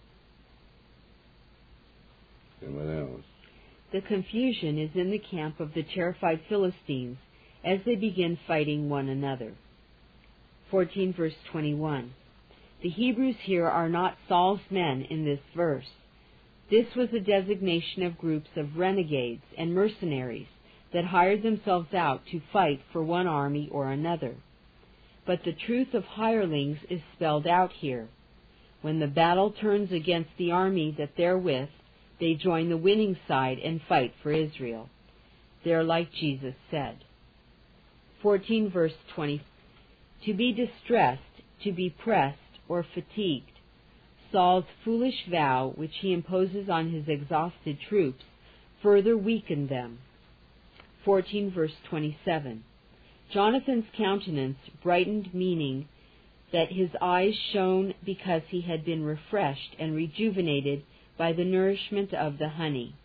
And what else? The confusion is in the camp of the terrified Philistines as they begin fighting one another. 14 verse 21. The Hebrews here are not Saul's men in this verse. This was a designation of groups of renegades and mercenaries that hired themselves out to fight for one army or another. But the truth of hirelings is spelled out here. When the battle turns against the army that they're with, they join the winning side and fight for Israel. They're like Jesus said. 14 verse 20. To be distressed, to be pressed, or fatigued. Saul's foolish vow, which he imposes on his exhausted troops, further weakened them. 14 verse 27. Jonathan's countenance brightened, meaning that his eyes shone because he had been refreshed and rejuvenated by the nourishment of the honey.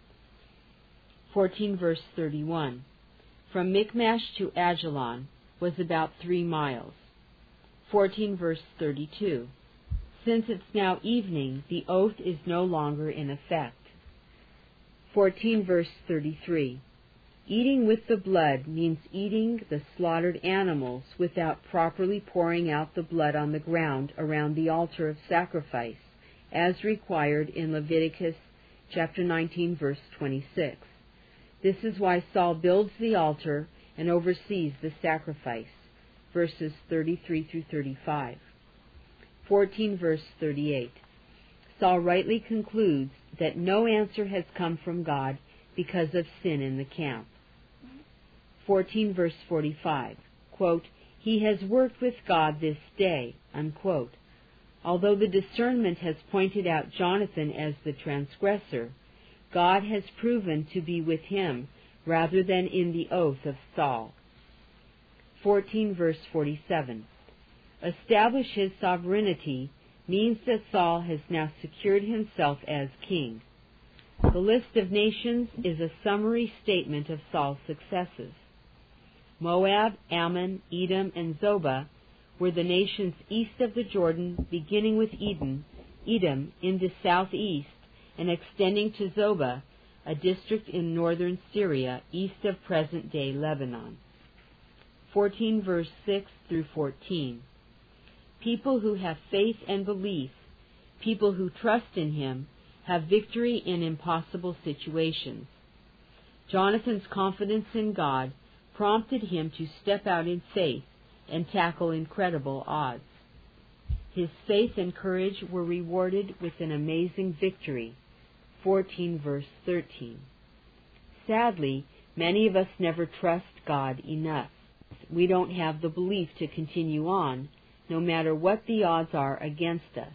14 verse 31. From Michmash to Ajalon was about 3 miles. 14 verse 32. Since it's now evening, the oath is no longer in effect. 14 verse 33. Eating with the blood means eating the slaughtered animals without properly pouring out the blood on the ground around the altar of sacrifice, as required in Leviticus chapter 19, verse 26. This is why Saul builds the altar and oversees the sacrifice, verses 33 through 35. 14 verse 38. Saul rightly concludes that no answer has come from God because of sin in the camp. 14 verse 45. Quote, he has worked with God this day, unquote. Although the discernment has pointed out Jonathan as the transgressor, God has proven to be with him rather than in the oath of Saul. 14 verse 47. Establish his sovereignty means that Saul has now secured himself as king. The list of nations is a summary statement of Saul's successes. Moab, Ammon, Edom, and Zobah were the nations east of the Jordan, beginning with Edom in the southeast and extending to Zobah, a district in northern Syria, east of present-day Lebanon. 14 verse 6 through 14. People who have faith and belief, people who trust in him, have victory in impossible situations. Jonathan's confidence in God prompted him to step out in faith and tackle incredible odds. His faith and courage were rewarded with an amazing victory. 14 verse 13. Sadly, many of us never trust God enough. we don't have the belief to continue on, no matter what the odds are against us.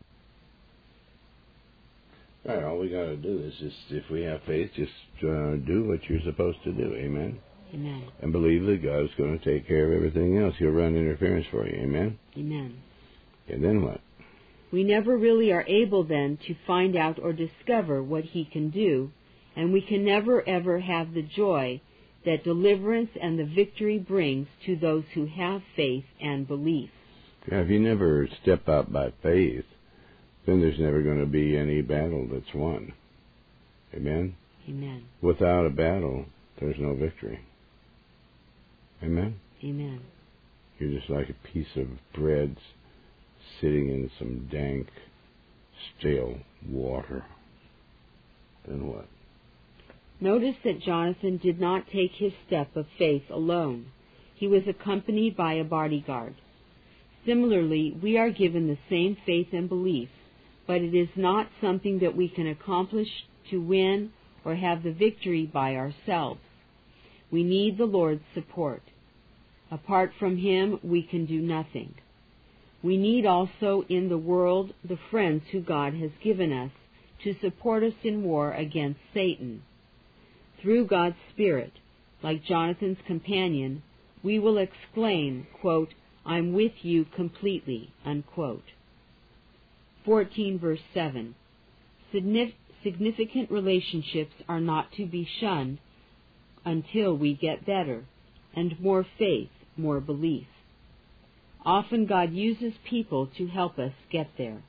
Right, all we got to do is just, if we have faith, just do what you're supposed to do. Amen? Amen. And believe that God's going to take care of everything else. He'll run interference for you. Amen? Amen. And then what? We never really are able then to find out or discover what He can do, and we can never ever have the joy that deliverance and the victory brings to those who have faith and belief. Yeah, if you never step out by faith, then there's never going to be any battle that's won. Amen? Amen. Without a battle, there's no victory. Amen? Amen. You're just like a piece of bread sitting in some dank, stale water. Then what? Notice that Jonathan did not take his step of faith alone. He was accompanied by a bodyguard. Similarly, we are given the same faith and belief, but it is not something that we can accomplish to win or have the victory by ourselves. We need the Lord's support. Apart from Him, we can do nothing. We need also in the world the friends who God has given us to support us in war against Satan. Through God's Spirit, like Jonathan's companion, we will exclaim, quote, "I'm with you completely," unquote. 14 verse 7. Significant relationships are not to be shunned until we get better, and more faith, more belief. Often God uses people to help us get there.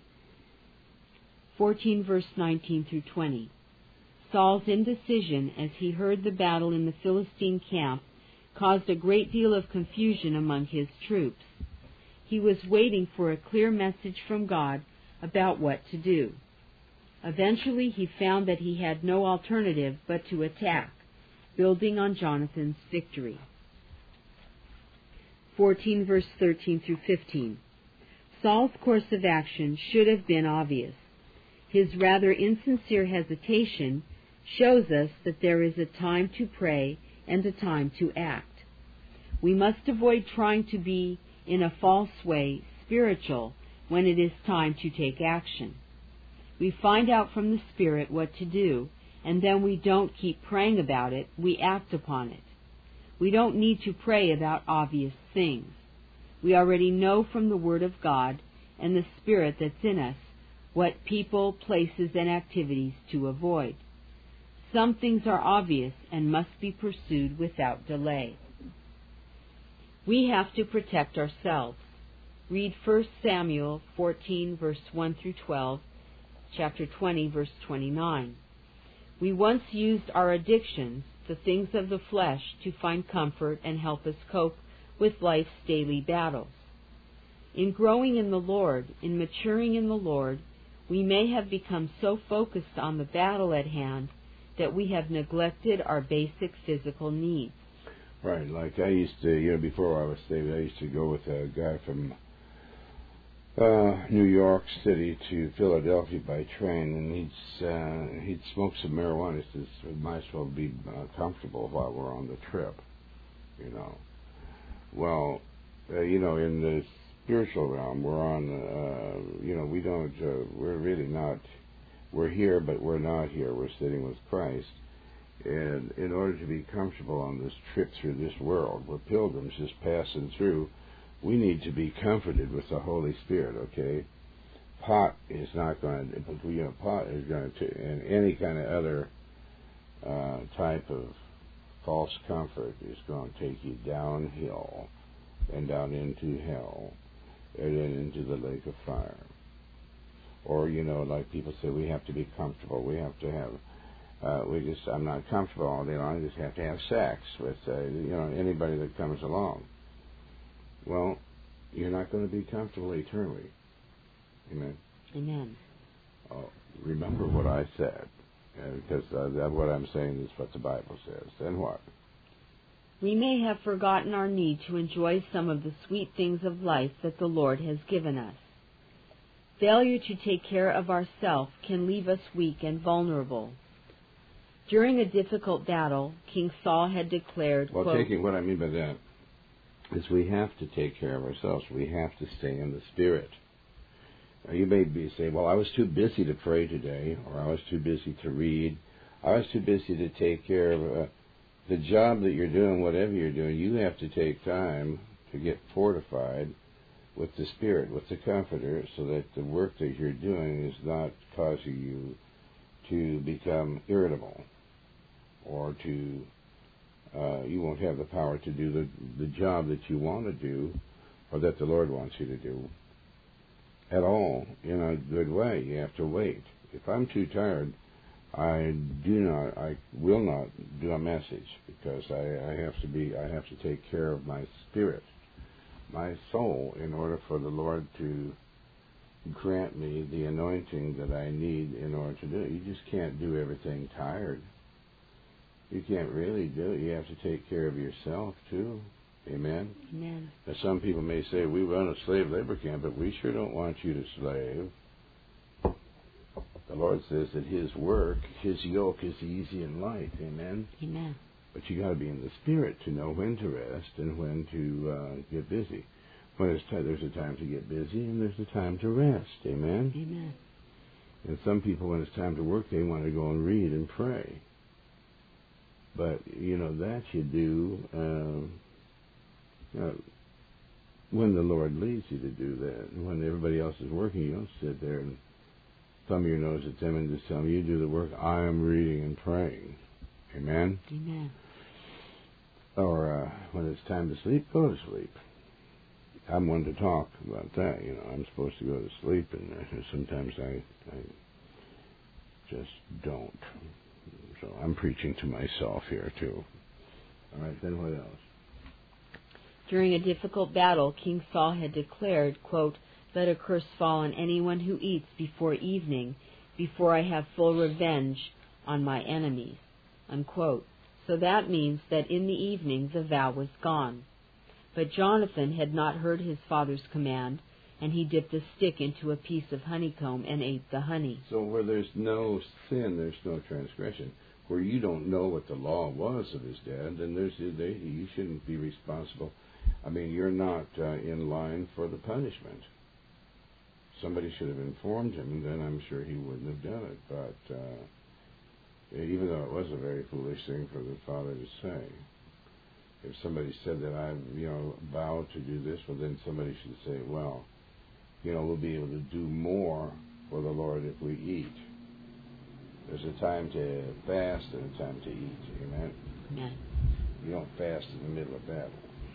14 verse 19 through 20. Saul's indecision as he heard the battle in the Philistine camp caused a great deal of confusion among his troops. He was waiting for a clear message from God about what to do. Eventually he found that he had no alternative but to attack, building on Jonathan's victory. 14 verse 13 through 15. Saul's course of action should have been obvious. His rather insincere hesitation shows us that there is a time to pray and a time to act. We must avoid trying to be, in a false way, spiritual when it is time to take action. We find out from the Spirit what to do, and then we don't keep praying about it, we act upon it. We don't need to pray about obvious things. We already know from the Word of God and the Spirit that's in us what people, places, and activities to avoid. Some things are obvious and must be pursued without delay. We have to protect ourselves. Read 1 Samuel 14, verse 1 through 12, chapter 20, verse 29. We once used our addictions, the things of the flesh, to find comfort and help us cope with life's daily battles. In growing in the Lord, in maturing in the Lord, we may have become so focused on the battle at hand that we have neglected our basic physical needs. Right, like I used to, before I was saved, I used to go with a guy from New York City to Philadelphia by train, and he'd smoke some marijuana. He says, "We might as well be comfortable while we're on the trip," Well, in the spiritual realm, we're on, we don't, we're really not, we're here, but we're not here. We're sitting with Christ. And in order to be comfortable on this trip through this world, we're pilgrims just passing through, we need to be comforted with the Holy Spirit, okay? Pot is not going to, pot is going to, and any kind of other type of false comfort is going to take you downhill and down into hell and then into the lake of fire. Or, like people say, we have to be comfortable. We have to have, I'm not comfortable all day long. I just have to have sex with, anybody that comes along. Well, you're not going to be comfortable eternally. Amen? Amen. Remember what I said, because what I'm saying is what the Bible says. Then what? We may have forgotten our need to enjoy some of the sweet things of life that the Lord has given us. Failure to take care of ourselves can leave us weak and vulnerable. During a difficult battle, King Saul had declared, Well, quote, what I mean by that, is we have to take care of ourselves. We have to stay in the Spirit. Now, you may be saying, well, I was too busy to pray today, or I was too busy to read. I was too busy to take care of the job that you're doing, whatever you're doing. You have to take time to get fortified with the Spirit, with the Comforter, so that the work that you're doing is not causing you to become irritable, or to you won't have the power to do the job that you want to do, or that the Lord wants you to do at all in a good way. You have to wait. If I'm too tired, I will not do a message, because I have to take care of my spirit, my soul, in order for the Lord to grant me the anointing that I need in order to do it. You just can't do everything tired. You can't really do it. You have to take care of yourself too. Amen? Amen. Now, some people may say, we run a slave labor camp, but we sure don't want you to slave. The Lord says that His work, His yoke is easy and light. Amen? Amen. But you got to be in the Spirit to know when to rest and when to get busy. When there's a time to get busy and there's a time to rest. Amen? Amen. And some people, when it's time to work, they want to go and read and pray. But, that you do when the Lord leads you to do that. And when everybody else is working, you don't sit there and thumb your nose at them and just tell them, you do the work, I am reading and praying. Amen? Amen. Or when it's time to sleep, go to sleep. I'm one to talk about that. I'm supposed to go to sleep, and sometimes I just don't. So I'm preaching to myself here, too. All right, then what else? During a difficult battle, King Saul had declared, quote, "Let a curse fall on anyone who eats before evening, before I have full revenge on my enemies," unquote. So that means that in the evening the vow was gone. But Jonathan had not heard his father's command, and he dipped a stick into a piece of honeycomb and ate the honey. So where there's no sin, there's no transgression. Where you don't know what the law was of his dad, then you shouldn't be responsible. I mean, you're not in line for the punishment. Somebody should have informed him, and then I'm sure he wouldn't have done it. But even though it was a very foolish thing for the father to say, if somebody said that I, vowed to do this, well, then somebody should say, well, we'll be able to do more for the Lord if we eat. There's a time to fast and a time to eat. Amen? Amen. You don't fast in the middle of battle.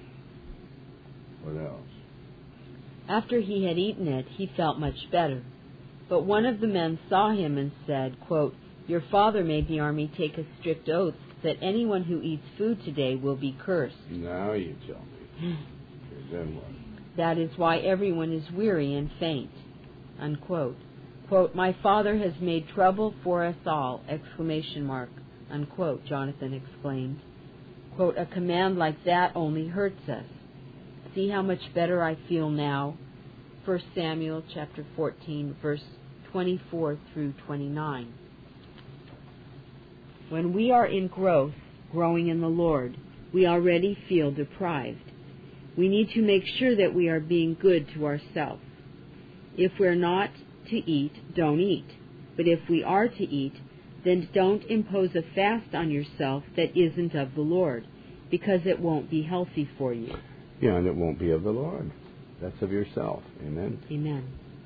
What else? After he had eaten it, he felt much better. But one of the men saw him and said, quote, "Your father made the army take a strict oath that anyone who eats food today will be cursed." Now you tell me. Then what? "That is why everyone is weary and faint," unquote. Quote, "My father has made trouble for us all," exclamation mark, unquote, Jonathan exclaimed. Quote, "A command like that only hurts us. See how much better I feel now." 1 Samuel chapter 14, verse 24 through 29. When we are in growth, growing in the Lord, we already feel deprived. We need to make sure that we are being good to ourselves. If we're not to eat, don't eat. But if we are to eat, then don't impose a fast on yourself that isn't of the Lord, because it won't be healthy for you. Yeah, and it won't be of the Lord. That's of yourself. Amen? Amen.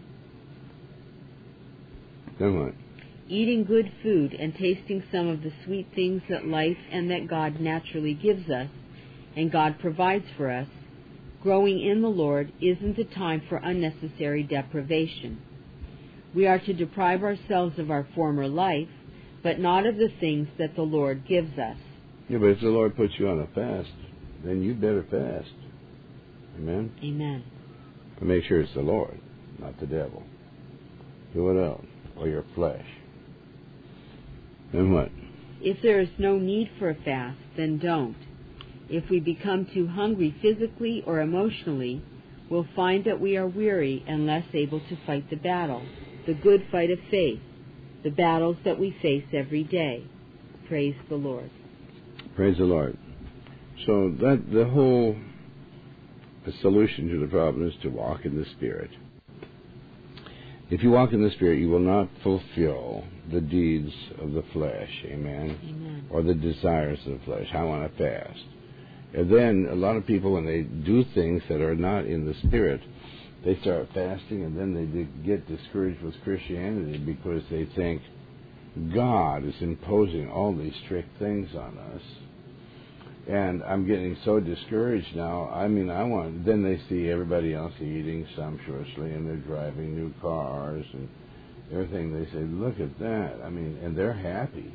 Then what? Eating good food and tasting some of the sweet things that life and that God naturally gives us, and God provides for us, growing in the Lord isn't a time for unnecessary deprivation. We are to deprive ourselves of our former life, but not of the things that the Lord gives us. Yeah, but if the Lord puts you on a fast, then you better fast. Amen? Amen. But make sure it's the Lord, not the devil. Do what else? Or your flesh. Then what? If there is no need for a fast, then don't. If we become too hungry physically or emotionally, we'll find that we are weary and less able to fight the battle, the good fight of faith, the battles that we face every day. Praise the Lord. Praise the Lord. So that the whole the solution to the problem is to walk in the Spirit. If you walk in the Spirit, you will not fulfill the deeds of the flesh, amen? Or the desires of the flesh. I want to fast. And then a lot of people, when they do things that are not in the Spirit, they start fasting, and then they get discouraged with Christianity because they think God is imposing all these strict things on us. And I'm getting so discouraged now. Then they see everybody else eating sumptuously, and they're driving new cars and everything. They say, look at that. And they're happy.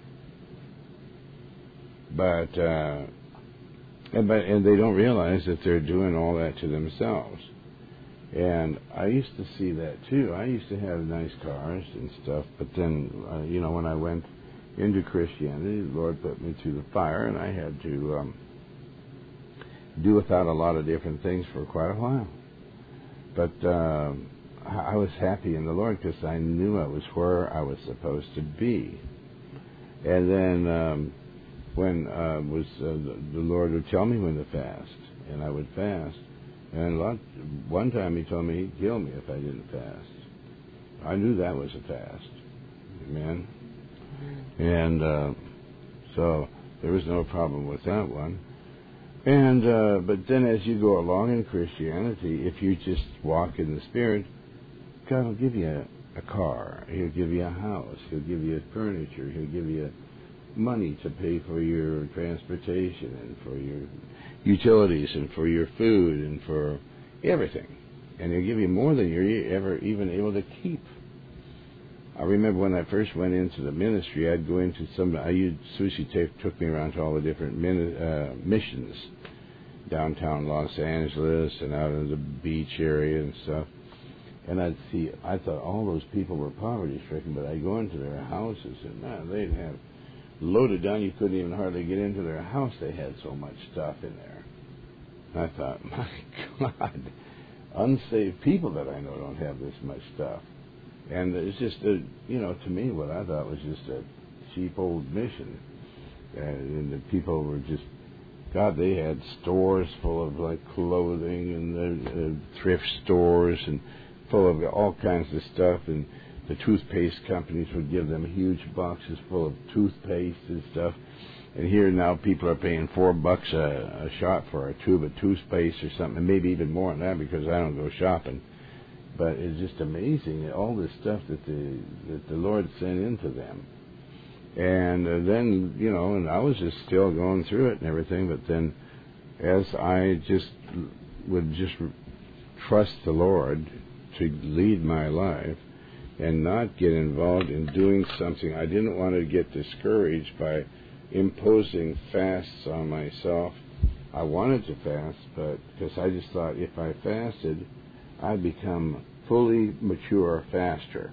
But they don't realize that they're doing all that to themselves. And I used to see that too. I used to have nice cars and stuff, but then, when I went into Christianity, the Lord put me through the fire, and I had to do without a lot of different things for quite a while. But I was happy in the Lord because I knew I was where I was supposed to be. And then when the Lord would tell me when to fast, and I would fast. And one time He told me He'd kill me if I didn't fast. I knew that was a fast. Amen. And so there was no problem with that one. And but then as you go along in Christianity, if you just walk in the Spirit, God will give you a car. He'll give you a house. He'll give you furniture. He'll give you money to pay for your transportation and for your utilities and for your food and for everything. And He'll give you more than you're ever even able to keep. I remember when I first went into the ministry, I'd go into Susie took me around to all the different missions downtown Los Angeles and out in the beach area and stuff. And I thought all those people were poverty-stricken, but I'd go into their houses and man, they'd have loaded down. You couldn't even hardly get into their house. They had so much stuff in there. And I thought, my God, unsaved people that I know don't have this much stuff. And it's just, to me, what I thought was just a cheap old mission. And the people were just, God, they had stores full of, like, clothing and thrift stores and full of all kinds of stuff. And the toothpaste companies would give them huge boxes full of toothpaste and stuff. And here now people are paying $4 a shot for a tube of toothpaste or something, and maybe even more than that because I don't go shopping. But it's just amazing, all this stuff that the Lord sent into them. And then, and I was just still going through it and everything, but then as I would trust the Lord to lead my life and not get involved in doing something, I didn't want to get discouraged by imposing fasts on myself. I wanted to fast, but because I just thought if I fasted, I'd become fully mature faster.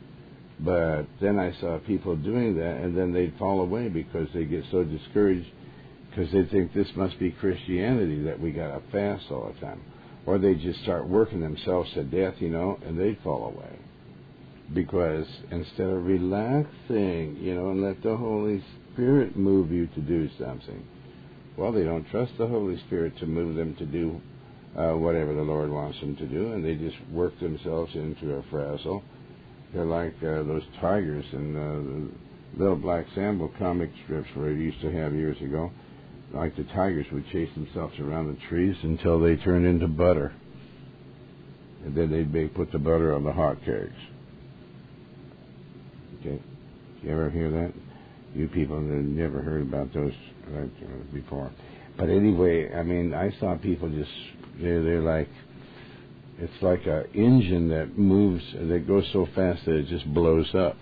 But then I saw people doing that, and then they'd fall away because they get so discouraged because they think this must be Christianity that we got to fast all the time. Or they just start working themselves to death, and they'd fall away. Because instead of relaxing, and let the Holy Spirit move you to do something, well, they don't trust the Holy Spirit to move them to do whatever the Lord wants them to do, and they just work themselves into a frazzle. They're like those tigers in the Little Black Sambo comic strips where I used to have years ago. Like the tigers would chase themselves around the trees until they turned into butter. And then they'd put the butter on the hot cakes. Okay? You ever hear that? You people that have never heard about those before. But anyway, I saw people just, they're like, it's like an engine that moves, that goes so fast that it just blows up.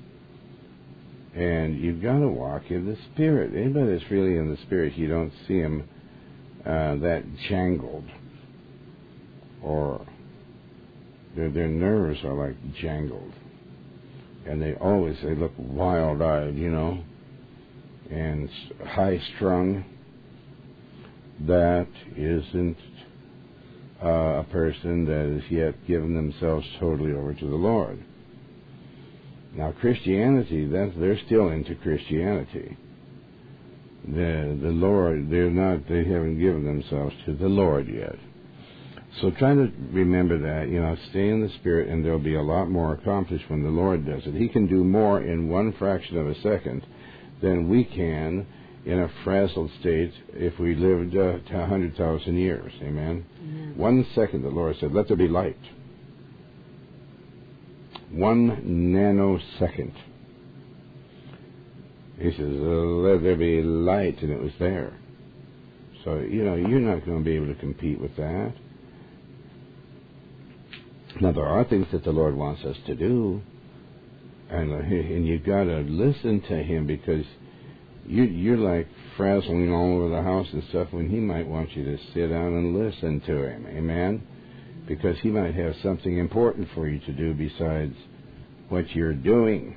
And you've got to walk in the Spirit. Anybody that's really in the Spirit, you don't see them that jangled. Or their nerves are like jangled. And they look wild-eyed, and high-strung. That isn't a person that has yet given themselves totally over to the Lord. Now, Christianity, they're still into Christianity. The Lord, they haven't given themselves to the Lord yet. So try to remember that, stay in the Spirit, and there'll be a lot more accomplished when the Lord does it. He can do more in one fraction of a second than we can in a frazzled state if we lived to 100,000 years. Amen? 1 second, the Lord said, let there be light. 1 nanosecond. He says, let there be light, and it was there. So, you're not going to be able to compete with that. Now, there are things that the Lord wants us to do, and you've got to listen to Him, because you're like frazzling all over the house and stuff when He might want you to sit down and listen to Him. Amen? Because He might have something important for you to do besides what you're doing.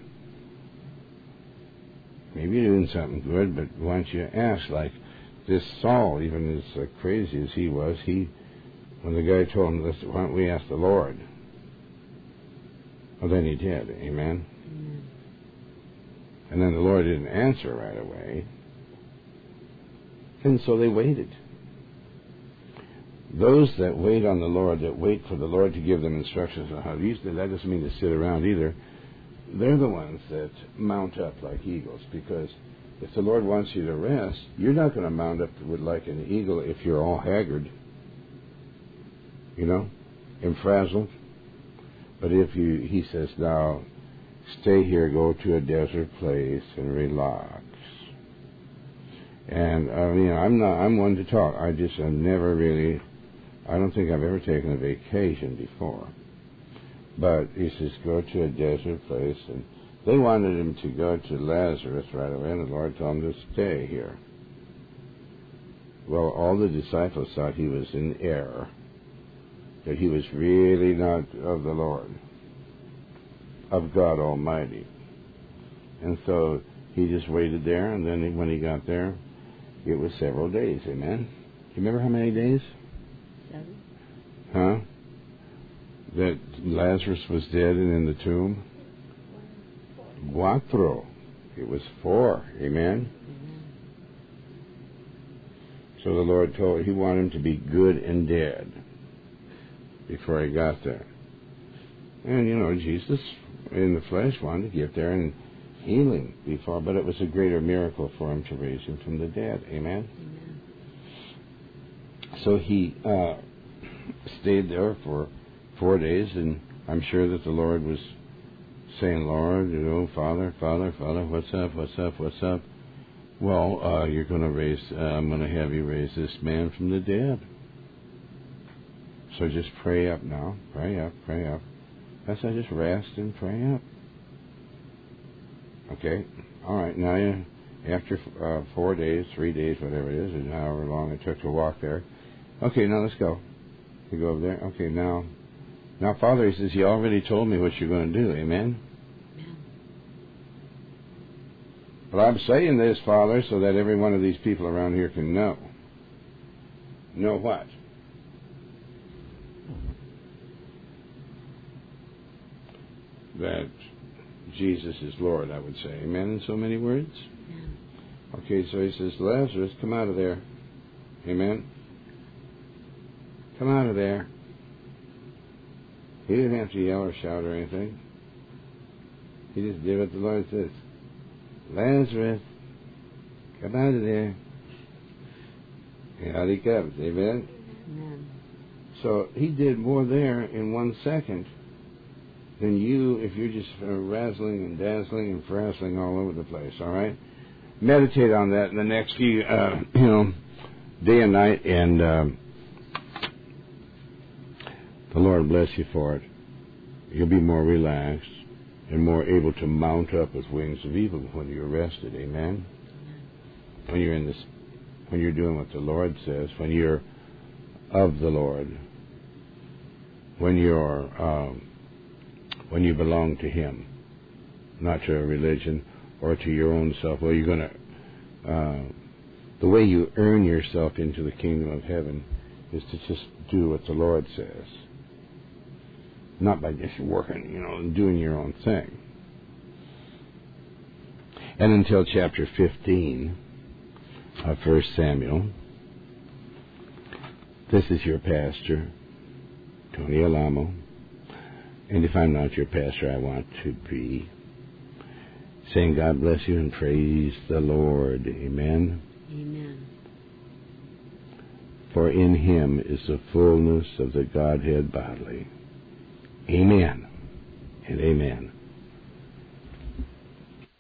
Maybe you're doing something good, but why don't you ask? Like this Saul, even as crazy as he was, when the guy told him, listen, why don't we ask the Lord? Well, then he did. Amen? And then the Lord didn't answer right away. And so they waited. Those that wait on the Lord, that wait for the Lord to give them instructions on how to use it, that doesn't mean to sit around either. They're the ones that mount up like eagles, because if the Lord wants you to rest, you're not going to mount up like an eagle if you're all haggard, and frazzled. But if He says, now, stay here, go to a desert place and relax. And, I'm one to talk. I don't think I've ever taken a vacation before. But He says, go to a desert place. And they wanted Him to go to Lazarus right away, and the Lord told Him to stay here. Well, all the disciples thought He was in error, that He was really not of the Lord, of God Almighty. And so He just waited there, and then when He got there, it was several days. Amen? You remember how many days? 7. Huh? That Lazarus was dead and in the tomb? 4. It was 4. Amen? So the Lord told He wanted him to be good and dead before He got there. And, Jesus in the flesh wanted to get there and heal him before, but it was a greater miracle for Him to raise him from the dead. Amen? So He stayed there for 4 days, and I'm sure that the Lord was saying, Lord, Father, what's up? Well, I'm going to have you raise this man from the dead. So just pray up now. Pray up. That's just rest and pray up. Okay? All right, now after 4 days, 3 days, whatever it is, and however long it took to walk there. Okay, now let's go. You go over there. Okay, now, Father, He says, you already told me what you're going to do. Amen? But I'm saying this, Father, so that every one of these people around here can know. Know what? That Jesus is Lord, I would say. Amen, in so many words? Okay, so He says, Lazarus, come out of there. Amen? Come out of there. He didn't have to yell or shout or anything. He just did what the Lord says. Lazarus, come out of there. And out he comes. Amen? So He did more there in 1 second than you if you're just razzling and dazzling and frazzling all over the place. All right? Meditate on that in the next few, day and night, and the Lord bless you for it. You'll be more relaxed and more able to mount up with wings of eagles when you're rested. Amen? When you're doing what the Lord says, when you're of the Lord, when you belong to Him, not to a religion or to your own self. Well, you're going to, the way you earn yourself into the kingdom of heaven is to just do what the Lord says. Not by just working, and doing your own thing. And until chapter 15 of 1 Samuel, this is your pastor, Tony Alamo. And if I'm not your pastor, I want to be. Saying God bless you and praise the Lord. Amen. Amen. For in him is the fullness of the Godhead bodily. Amen and amen.